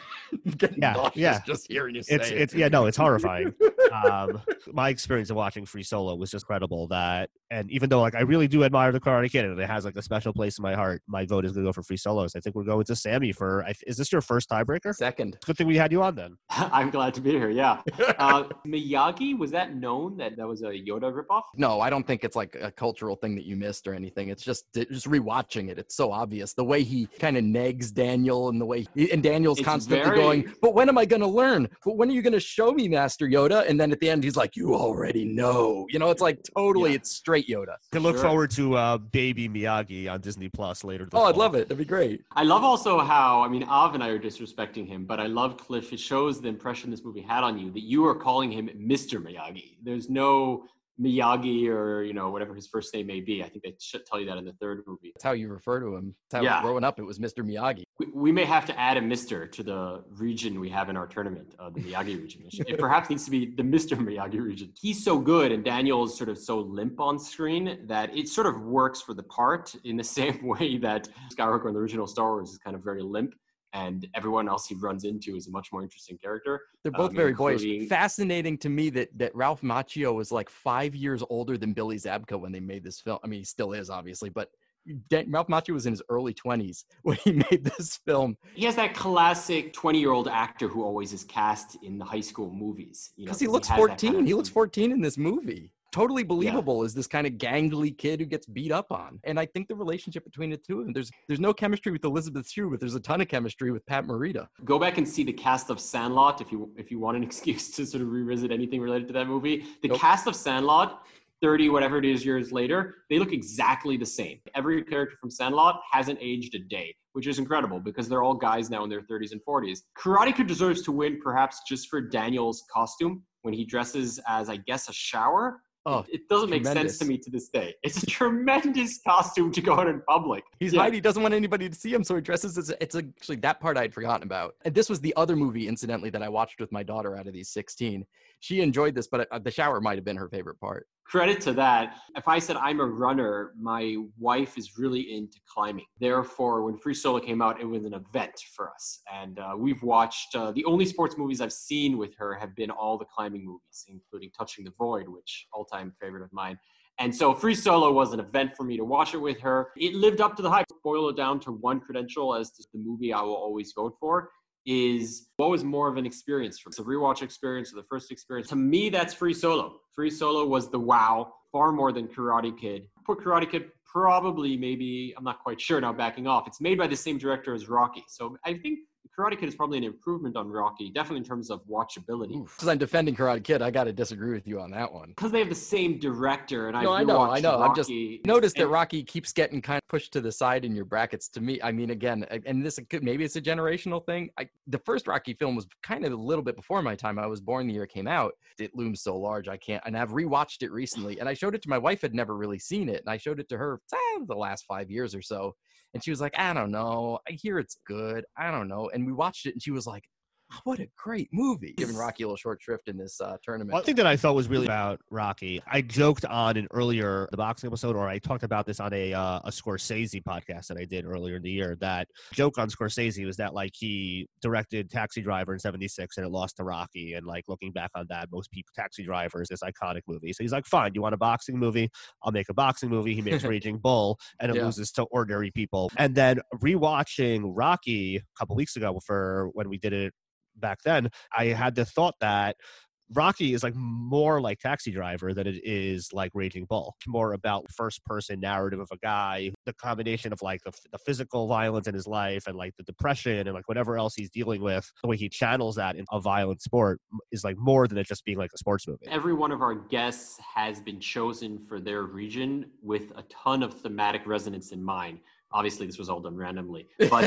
Yeah. Just hearing you say it. It's horrifying. My experience of watching Free Solo was just incredible. And even though like I really do admire the Karate Kid and it has like a special place in my heart, my vote is going to go for Free Solos. I think we're going to Sammy for. Is this your first tiebreaker? Second. Good thing we had you on then. I'm glad to be here. Yeah. Miyagi, was that known that was a Yoda ripoff? No, I don't think it's like a cultural thing that you missed or anything. It's just rewatching it. It's so obvious the way he kind of negs Daniel and the way and Daniel's constantly going, but when am I going to learn? But when are you going to show me, Master Yoda? And then at the end, he's like, you already know. You know, it's like totally, it's straight Yoda. Can look forward to Baby Miyagi on Disney Plus later. I'd love it. That'd be great. I love also how, I mean, Av and I are disrespecting him, but I love Cliff. It shows the impression this movie had on you that you are calling him Mr. Miyagi. There's no Miyagi or, whatever his first name may be. I think they should tell you that in the third movie. That's how you refer to him. That's how growing up, it was Mr. Miyagi. We may have to add a Mr. to the region we have in our tournament, the Miyagi region. It perhaps needs to be the Mr. Miyagi region. He's so good and Daniel's sort of so limp on screen that it sort of works for the part in the same way that Skywalker in the original Star Wars is kind of very limp. And everyone else he runs into is a much more interesting character. They're both very boyish. Fascinating to me that Ralph Macchio was like 5 years older than Billy Zabka when they made this film. I mean, he still is, obviously, but Ralph Macchio was in his early 20s when he made this film. He has that classic 20-year-old actor who always is cast in the high school movies. Because he looks 14. He looks 14 in this movie. totally believable as this kind of gangly kid who gets beat up on. And I think the relationship between the two of them, there's no chemistry with Elizabeth Shue, but there's a ton of chemistry with Pat Morita. Go back and see the cast of Sandlot if you want an excuse to sort of revisit anything related to that movie. The cast of Sandlot, 30 whatever it is years later, they look exactly the same. Every character from Sandlot hasn't aged a day, which is incredible because they're all guys now in their 30s and 40s. Karate Kid deserves to win perhaps just for Daniel's costume when he dresses as, I guess, a shower. Oh, it doesn't make sense to me to this day. It's a tremendous costume to go out in public. He's hiding. He doesn't want anybody to see him, so he dresses as, it's actually that part I'd forgotten about. And this was the other movie, incidentally, that I watched with my daughter out of these 16. She enjoyed this, but the shower might have been her favorite part. Credit to that. If I said I'm a runner, my wife is really into climbing. Therefore, when Free Solo came out, it was an event for us. And we've watched, the only sports movies I've seen with her have been all the climbing movies, including Touching the Void, which all-time favorite of mine. And so Free Solo was an event for me to watch it with her. It lived up to the hype. Boil it down to one credential as to the movie I will always vote for is what was more of an experience for me. It's a rewatch experience or the first experience. To me, that's Free Solo. Free Solo was the wow, far more than Karate Kid. Put Karate Kid probably, maybe, I'm not quite sure now, backing off. It's made by the same director as Rocky. So I think Karate Kid is probably an improvement on Rocky, definitely in terms of watchability. Because I'm defending Karate Kid, I got to disagree with you on that one. Because they have the same director, and I know. Rocky, I've just noticed that Rocky keeps getting kind of pushed to the side in your brackets. To me, I mean, again, and this maybe it's a generational thing. The first Rocky film was kind of a little bit before my time. I was born the year it came out. It looms so large, I can't. And I've rewatched it recently, and I showed it to my wife. Had never really seen it, and I showed it to her the last 5 years or so. And she was like, I don't know. I hear it's good. I don't know. And we watched it, and she was like, oh, what a great movie. Giving Rocky a little short shrift in this tournament. One thing that I thought was really about Rocky, I joked on an earlier the boxing episode, or I talked about this on a Scorsese podcast that I did earlier in the year. That joke on Scorsese was that like he directed Taxi Driver in '76 and it lost to Rocky, and like looking back on that, most people Taxi Driver is this iconic movie. So he's like, fine, you want a boxing movie? I'll make a boxing movie. He makes Raging Bull, and it loses to ordinary people. And then rewatching Rocky a couple weeks ago for when we did it back then, I had the thought that Rocky is like more like Taxi Driver than it is like Raging Bull. It's more about first person narrative of a guy, the combination of like the physical violence in his life and like the depression and like whatever else he's dealing with, the way he channels that in a violent sport is like more than it just being like a sports movie. Every one of our guests has been chosen for their region with a ton of thematic resonance in mind. Obviously, this was all done randomly, but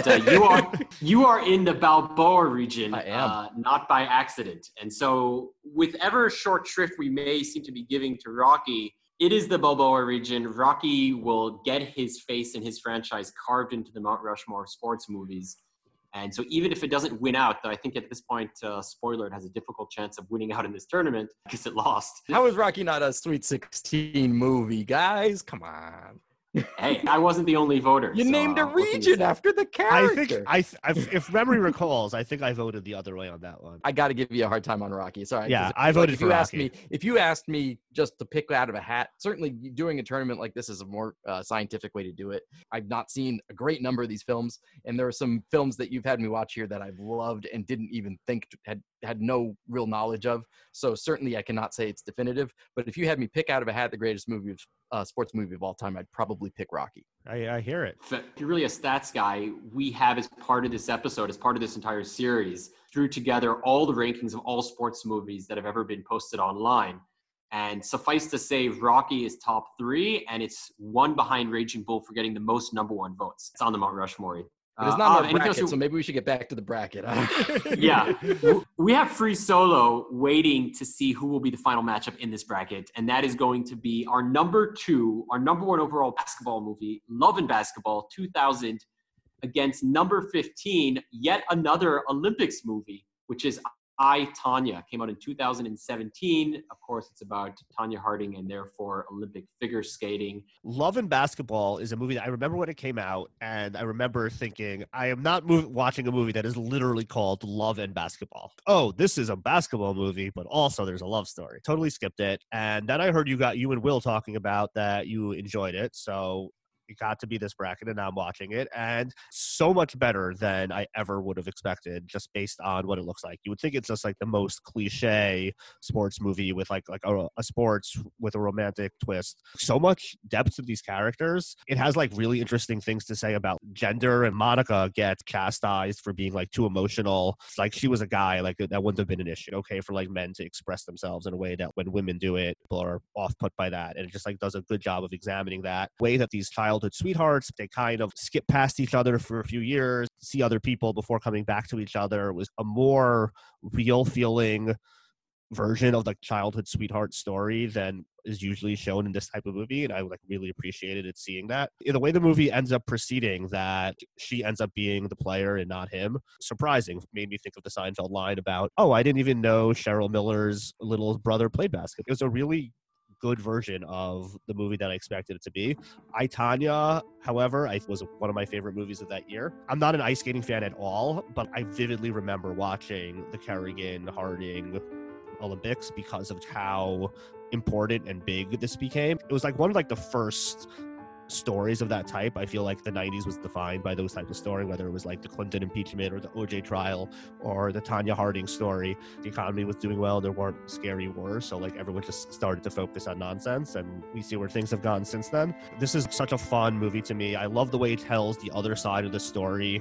you are in the Balboa region, I am. Not by accident. And so, with ever short shrift we may seem to be giving to Rocky, it is the Balboa region. Rocky will get his face and his franchise carved into the Mount Rushmore of sports movies. And so, even if it doesn't win out, though I think at this point, spoiler, it has a difficult chance of winning out in this tournament because it lost. How is Rocky not a Sweet 16 movie, guys? Come on. Hey, I wasn't the only voter. You named a region after the character. I think, if memory recalls, I think I voted the other way on that one. I got to give you a hard time on Rocky. Sorry. Yeah, I voted for Rocky. If you asked me just to pick out of a hat, certainly doing a tournament like this is a more scientific way to do it. I've not seen a great number of these films, and there are some films that you've had me watch here that I've loved and didn't even think had no real knowledge of. So certainly I cannot say it's definitive, but if you had me pick out of a hat the greatest movie of sports movie of all time, I'd probably pick Rocky. I hear it. If you're really a stats guy, we have as part of this episode, as part of this entire series, threw together all the rankings of all sports movies that have ever been posted online. And suffice to say, Rocky is top 3, and it's one behind Raging Bull for getting the most number 1 votes. It's on the Mount Rushmore. But it's not our bracket, so maybe we should get back to the bracket. Yeah. We have Free Solo waiting to see who will be the final matchup in this bracket, and that is going to be our number 1 overall basketball movie, Love and Basketball 2000, against number 15, yet another Olympics movie, which is I, Tonya. Came out in 2017. Of course, it's about Tonya Harding and therefore Olympic figure skating. Love and Basketball is a movie that I remember when it came out, and I remember thinking, I am not watching a movie that is literally called Love and Basketball. Oh, this is a basketball movie, but also there's a love story. Totally skipped it. And then I heard you and Will talking about that you enjoyed it. So it got to be this bracket, and now I'm watching it, and so much better than I ever would have expected, just based on what it looks like. You would think it's just like the most cliche sports movie with like a sports with a romantic twist. So much depth to these characters. It has like really interesting things to say about gender, and Monica gets chastised for being like too emotional. It's like she was a guy, like that wouldn't have been an issue. Okay, for like men to express themselves in a way that when women do it, people are off put by that. And it just like does a good job of examining that way that these childhood sweethearts, they kind of skip past each other for a few years, see other people before coming back to each other. It was a more real feeling version of like childhood sweetheart story than is usually shown in this type of movie, and I like really appreciated it seeing that. In the way the movie ends up proceeding, that she ends up being the player and not him, surprising. Made me think of the Seinfeld line about, oh, I didn't even know Cheryl Miller's little brother played basketball. It was a really good version of the movie that I expected it to be. I, Tonya, however, was one of my favorite movies of that year. I'm not an ice skating fan at all, but I vividly remember watching the Kerrigan-Harding Olympics because of how important and big this became. It was like one of like the first stories of that type. I feel like the 90s was defined by those types of story, whether it was like the Clinton impeachment or the OJ trial or the Tonya Harding story. The economy was doing well, there weren't scary wars, so like everyone just started to focus on nonsense, and we see where things have gone since then. This is such a fun movie to me. I love the way it tells the other side of the story,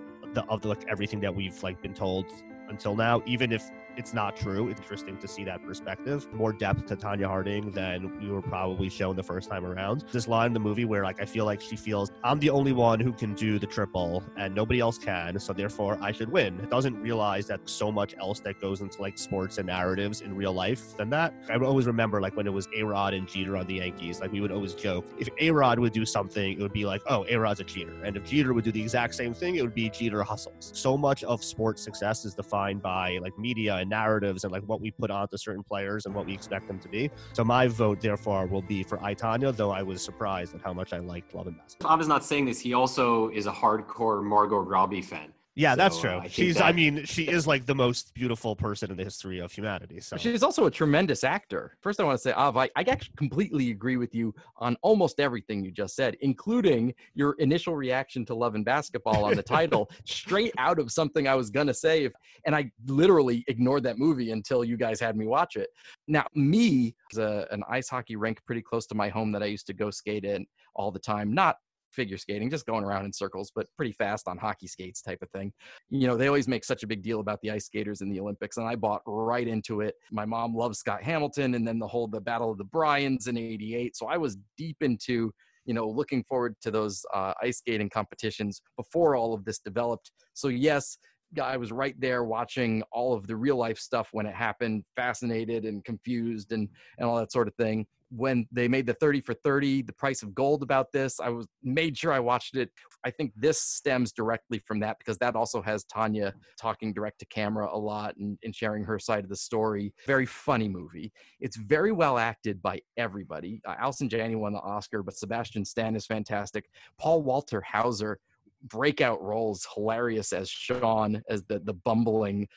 of like everything that we've like been told until now, even if it's not true. It's interesting to see that perspective. More depth to Tonya Harding than we were probably shown the first time around. This line in the movie where like I feel like she feels, I'm the only one who can do the triple and nobody else can, so therefore I should win. It doesn't realize that so much else that goes into like sports and narratives in real life than that. I would always remember like when it was A-Rod and Jeter on the Yankees, like we would always joke, if A-Rod would do something, it would be like, oh, A-Rod's a cheater. And if Jeter would do the exact same thing, it would be Jeter hustles. So much of sports success is defined by like media and narratives and like what we put onto certain players and what we expect them to be. So my vote, therefore, will be for I, Tonya, though I was surprised at how much I liked Love and Basketball. Bob is not saying this. He also is a hardcore Margot Robbie fan. Yeah, So, that's true. I She is like the most beautiful person in the history of humanity. So She's also a tremendous actor. First, I want to say, Av, I actually completely agree with you on almost everything you just said, including your initial reaction to Love and Basketball on the title, straight out of something I was going to say. And I literally ignored that movie until you guys had me watch it. Now, me, there's an ice hockey rink pretty close to my home that I used to go skate in all the time. Not figure skating, just going around in circles, but pretty fast on hockey skates type of thing. You know, they always make such a big deal about the ice skaters in the Olympics, and I bought right into it. My mom loves Scott Hamilton, and then the Battle of the Bryans in '88. So I was deep into, you know, looking forward to those ice skating competitions before all of this developed. So yes, I was right there watching all of the real life stuff when it happened, fascinated and confused and all that sort of thing. When they made the 30 for 30, the price of gold about this, made sure I watched it. I think this stems directly from that because that also has Tonya talking direct to camera a lot and sharing her side of the story. Very funny movie. It's very well acted by everybody. Allison Janney won the Oscar, but Sebastian Stan is fantastic. Paul Walter Hauser, breakout roles, hilarious as Sean, as the bumbling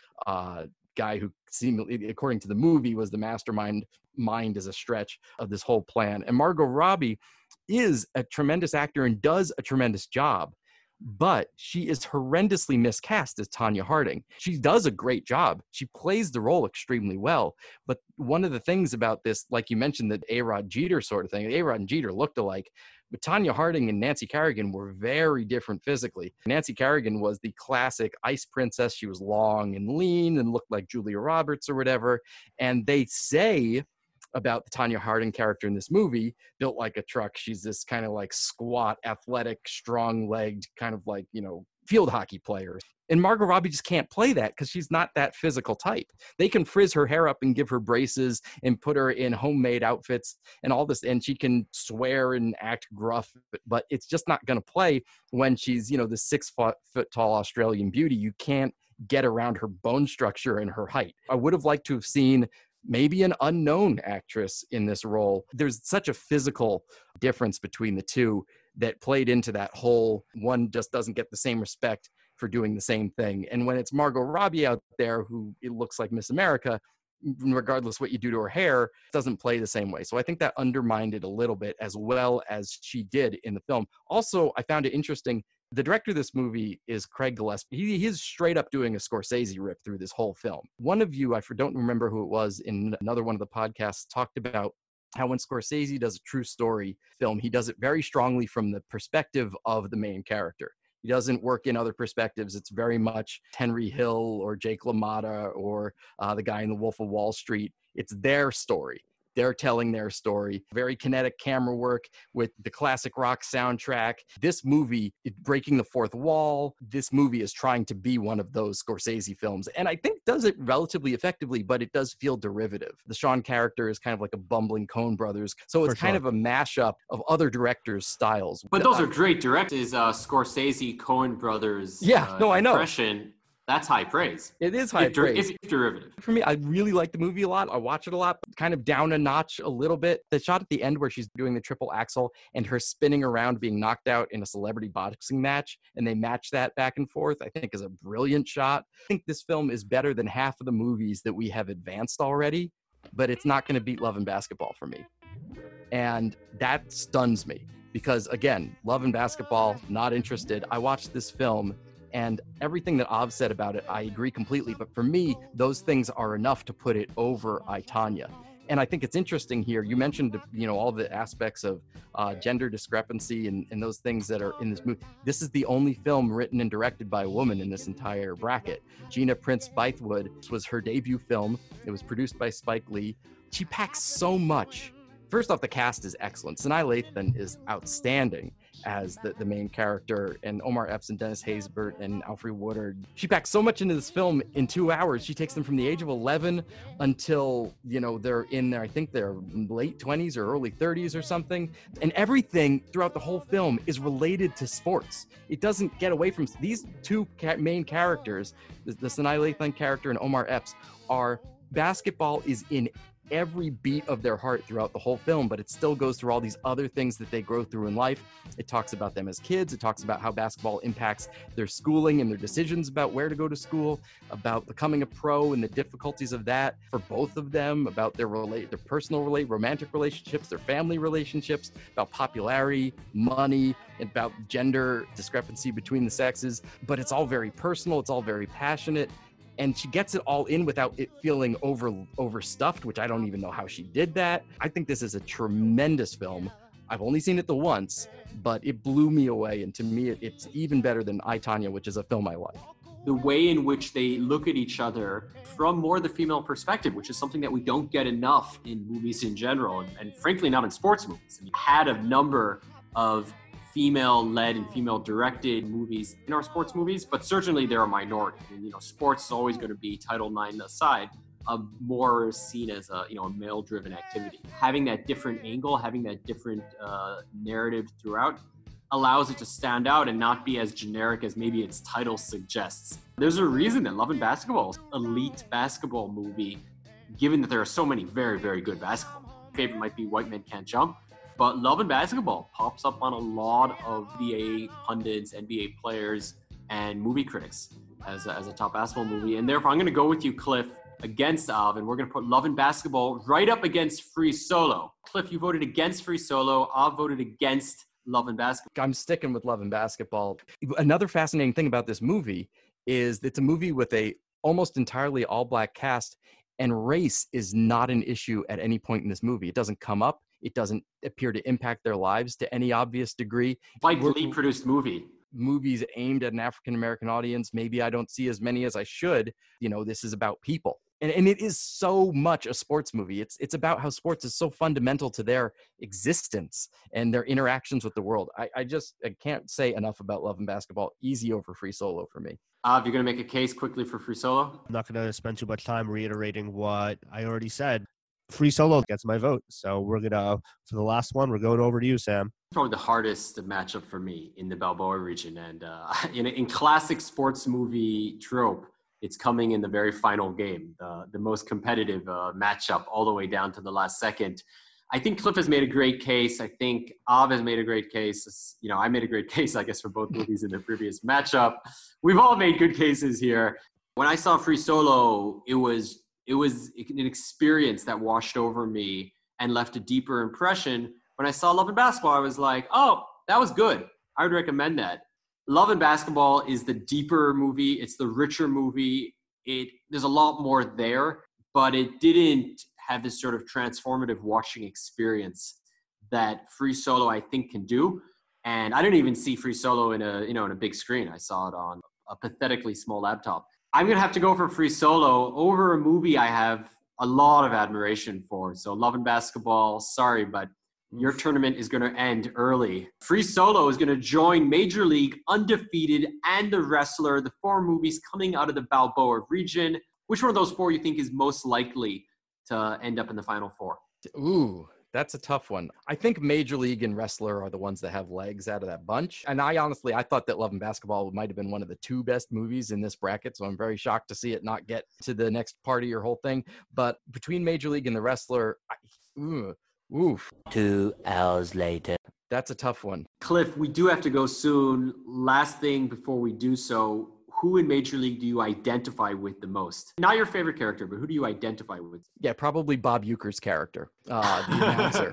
guy who seemingly, according to the movie, was the mastermind. Mind is a stretch of this whole plan. And Margot Robbie is a tremendous actor and does a tremendous job, but she is horrendously miscast as Tonya Harding. She does a great job. She plays the role extremely well. But one of the things about this, like you mentioned, that A-Rod Jeter sort of thing, A-Rod and Jeter looked alike. But Tonya Harding and Nancy Kerrigan were very different physically. Nancy Kerrigan was the classic ice princess. She was long and lean and looked like Julia Roberts or whatever. And they say about the Tonya Harding character in this movie, built like a truck. She's this kind of like squat, athletic, strong-legged, kind of like, you know, field hockey player. And Margot Robbie just can't play that because she's not that physical type. They can frizz her hair up and give her braces and put her in homemade outfits and all this, and she can swear and act gruff, but it's just not going to play when she's, you know, the 6 foot tall Australian beauty. You can't get around her bone structure and her height. I would have liked to have seen maybe an unknown actress in this role. There's such a physical difference between the two that played into that whole one just doesn't get the same respect for doing the same thing. And when it's Margot Robbie out there, who it looks like Miss America, regardless what you do to her hair, doesn't play the same way. So I think that undermined it a little bit, as well as she did in the film. Also, I found it interesting. The director of this movie is Craig Gillespie. He is straight up doing a Scorsese rip through this whole film. One of you, I don't remember who it was, in another one of the podcasts, talked about how when Scorsese does a true story film, he does it very strongly from the perspective of the main character. He doesn't work in other perspectives. It's very much Henry Hill or Jake LaMotta or the guy in The Wolf of Wall Street. It's their story. They're telling their story. Very kinetic camera work with the classic rock soundtrack. This movie, breaking the fourth wall. This movie is trying to be one of those Scorsese films. And I think does it relatively effectively, but it does feel derivative. The Sean character is kind of like a bumbling Coen brothers. So it's kind of a mashup of other directors' styles. But those are great directors. Scorsese, Coen brothers. I know. Impression. That's high praise. It is high praise. It's derivative. For me, I really like the movie a lot. I watch it a lot, kind of down a notch a little bit. The shot at the end where she's doing the triple axel and her spinning around being knocked out in a celebrity boxing match, and they match that back and forth, I think is a brilliant shot. I think this film is better than half of the movies that we have advanced already, but it's not going to beat Love and Basketball for me. And that stuns me because, again, Love and Basketball, not interested. I watched this film, and everything that Av said about it, I agree completely. But for me, those things are enough to put it over I, Tonya. And I think it's interesting here. You mentioned, all the aspects of gender discrepancy and those things that are in this movie. This is the only film written and directed by a woman in this entire bracket. Gina Prince Bythewood was her debut film. It was produced by Spike Lee. She packs so much. First off, the cast is excellent. Sanaa Lathan is outstanding as the main character, and Omar Epps and Dennis Haysbert and Alfre Woodard. She packs so much into this film in 2 hours. She takes them from the age of 11 until, they're in their, I think they're late 20s or early 30s or something. And everything throughout the whole film is related to sports. It doesn't get away from these two main characters, the Sanaa Lathan character and Omar Epps, basketball is in every beat of their heart throughout the whole film, but it still goes through all these other things that they grow through in life. It talks about them as kids. It talks about how basketball impacts their schooling and their decisions about where to go to school, about becoming a pro and the difficulties of that for both of them, about their personal romantic relationships, their family relationships, about popularity, money, about gender discrepancy between the sexes. But it's all very personal. It's all very passionate. And she gets it all in without it feeling overstuffed, which I don't even know how she did that. I think this is a tremendous film. I've only seen it the once, but it blew me away. And to me, it's even better than I, Tonya, which is a film I like. The way in which they look at each other from more the female perspective, which is something that we don't get enough in movies in general, and frankly not in sports movies. We had a number of female-led and female-directed movies in our sports movies, but certainly they're a minority. Sports is always going to be Title IX aside, more seen as a male-driven activity. Having that different angle, having that different narrative throughout, allows it to stand out and not be as generic as maybe its title suggests. There's a reason that Love and Basketball is an elite basketball movie, given that there are so many very, very good basketball. My favorite might be White Men Can't Jump. But Love and Basketball pops up on a lot of NBA pundits, NBA players, and movie critics as a top basketball movie. And therefore, I'm going to go with you, Cliff, against Av, and we're going to put Love and Basketball right up against Free Solo. Cliff, you voted against Free Solo. Av voted against Love and Basketball. I'm sticking with Love and Basketball. Another fascinating thing about this movie is it's a movie with a almost entirely all-black cast, and race is not an issue at any point in this movie. It doesn't come up. It doesn't appear to impact their lives to any obvious degree. Spike Lee produced movies aimed at an African-American audience. Maybe I don't see as many as I should. This is about people. And it is so much a sports movie. It's about how sports is so fundamental to their existence and their interactions with the world. I can't say enough about Love and Basketball. Easy over Free Solo for me. You're going to make a case quickly for Free Solo? I'm not going to spend too much time reiterating what I already said. Free Solo gets my vote. So we're going to, for the last one, we're going over to you, Sam. Probably the hardest matchup for me in the Balboa region. And in classic sports movie trope, it's coming in the very final game, the most competitive matchup all the way down to the last second. I think Cliff has made a great case. I think Av has made a great case. I made a great case, I guess, for both movies in the previous matchup. We've all made good cases here. When I saw Free Solo, it was it was an experience that washed over me and left a deeper impression. When I saw Love and Basketball, I was like, oh, that was good. I would recommend that. Love and Basketball is the deeper movie. It's the richer movie. There's a lot more there, but it didn't have this sort of transformative watching experience that Free Solo, I think, can do. And I didn't even see Free Solo in a big screen. I saw it on a pathetically small laptop. I'm going to have to go for Free Solo over a movie I have a lot of admiration for. So Love and Basketball, sorry, but your tournament is going to end early. Free Solo is going to join Major League, Undefeated, and The Wrestler, the 4 movies coming out of the Balboa region. Which one of those 4 you think is most likely to end up in the Final 4? Ooh, that's a tough one. I think Major League and Wrestler are the ones that have legs out of that bunch. And I thought that Love and Basketball might have been one of the 2 best movies in this bracket. So I'm very shocked to see it not get to the next part of your whole thing. But between Major League and The Wrestler, oof. 2 hours later. That's a tough one. Cliff, we do have to go soon. Last thing before we do so, who in Major League do you identify with the most? Not your favorite character, but who do you identify with? Yeah, probably Bob Uecker's character, the announcer.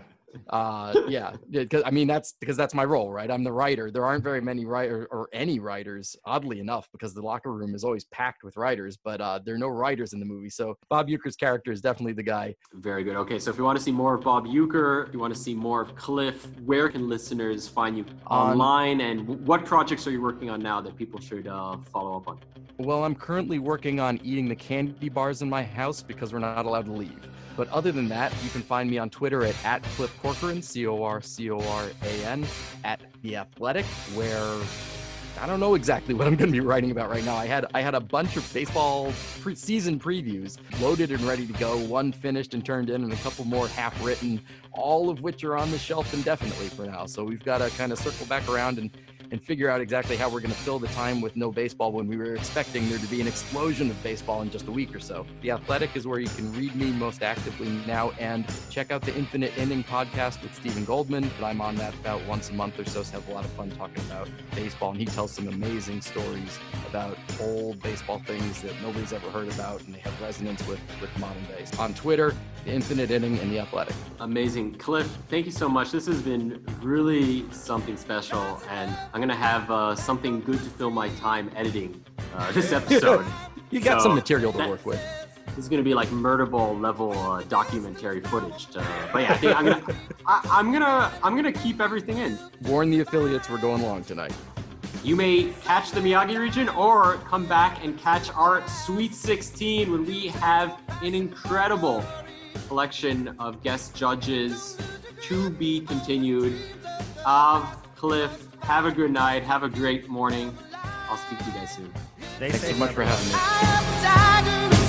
Because that's my role, right? I'm the writer. There aren't very many writers or any writers, oddly enough, because the locker room is always packed with writers, but there are no writers in the movie. So Bob Uecker's character is definitely the guy. Very good. Okay, so if you want to see more of Bob Uecker, if you want to see more of Cliff, where can listeners find you online, and what projects are you working on now that people should follow up on? Well, I'm currently working on eating the candy bars in my house because we're not allowed to leave. But other than that, you can find me on Twitter at Cliff Corcoran, CORCORAN, at The Athletic, where I don't know exactly what I'm going to be writing about right now. I had a bunch of baseball season previews loaded and ready to go, one finished and turned in, and a couple more half written, all of which are on the shelf indefinitely for now. So we've got to kind of circle back around and figure out exactly how we're going to fill the time with no baseball when we were expecting there to be an explosion of baseball in just a week or so. The Athletic is where you can read me most actively now, and check out the Infinite Inning podcast with Stephen Goldman. I'm on that about once a month or so have a lot of fun talking about baseball, and he tells some amazing stories about old baseball things that nobody's ever heard about, and they have resonance with modern day. On Twitter, the Infinite Inning and The Athletic. Amazing. Cliff, thank you so much. This has been really something special, and I'm going to have something good to fill my time editing this episode. You got some material to work with. This is going to be like Murderball level documentary footage. But yeah, I'm gonna keep everything in. Warn the affiliates we're going long tonight. You may catch the Miyagi region or come back and catch our Sweet 16 when we have an incredible collection of guest judges to be continued. Cliff, have a good night. Have a great morning. I'll speak to you guys soon. Thanks so much for having me.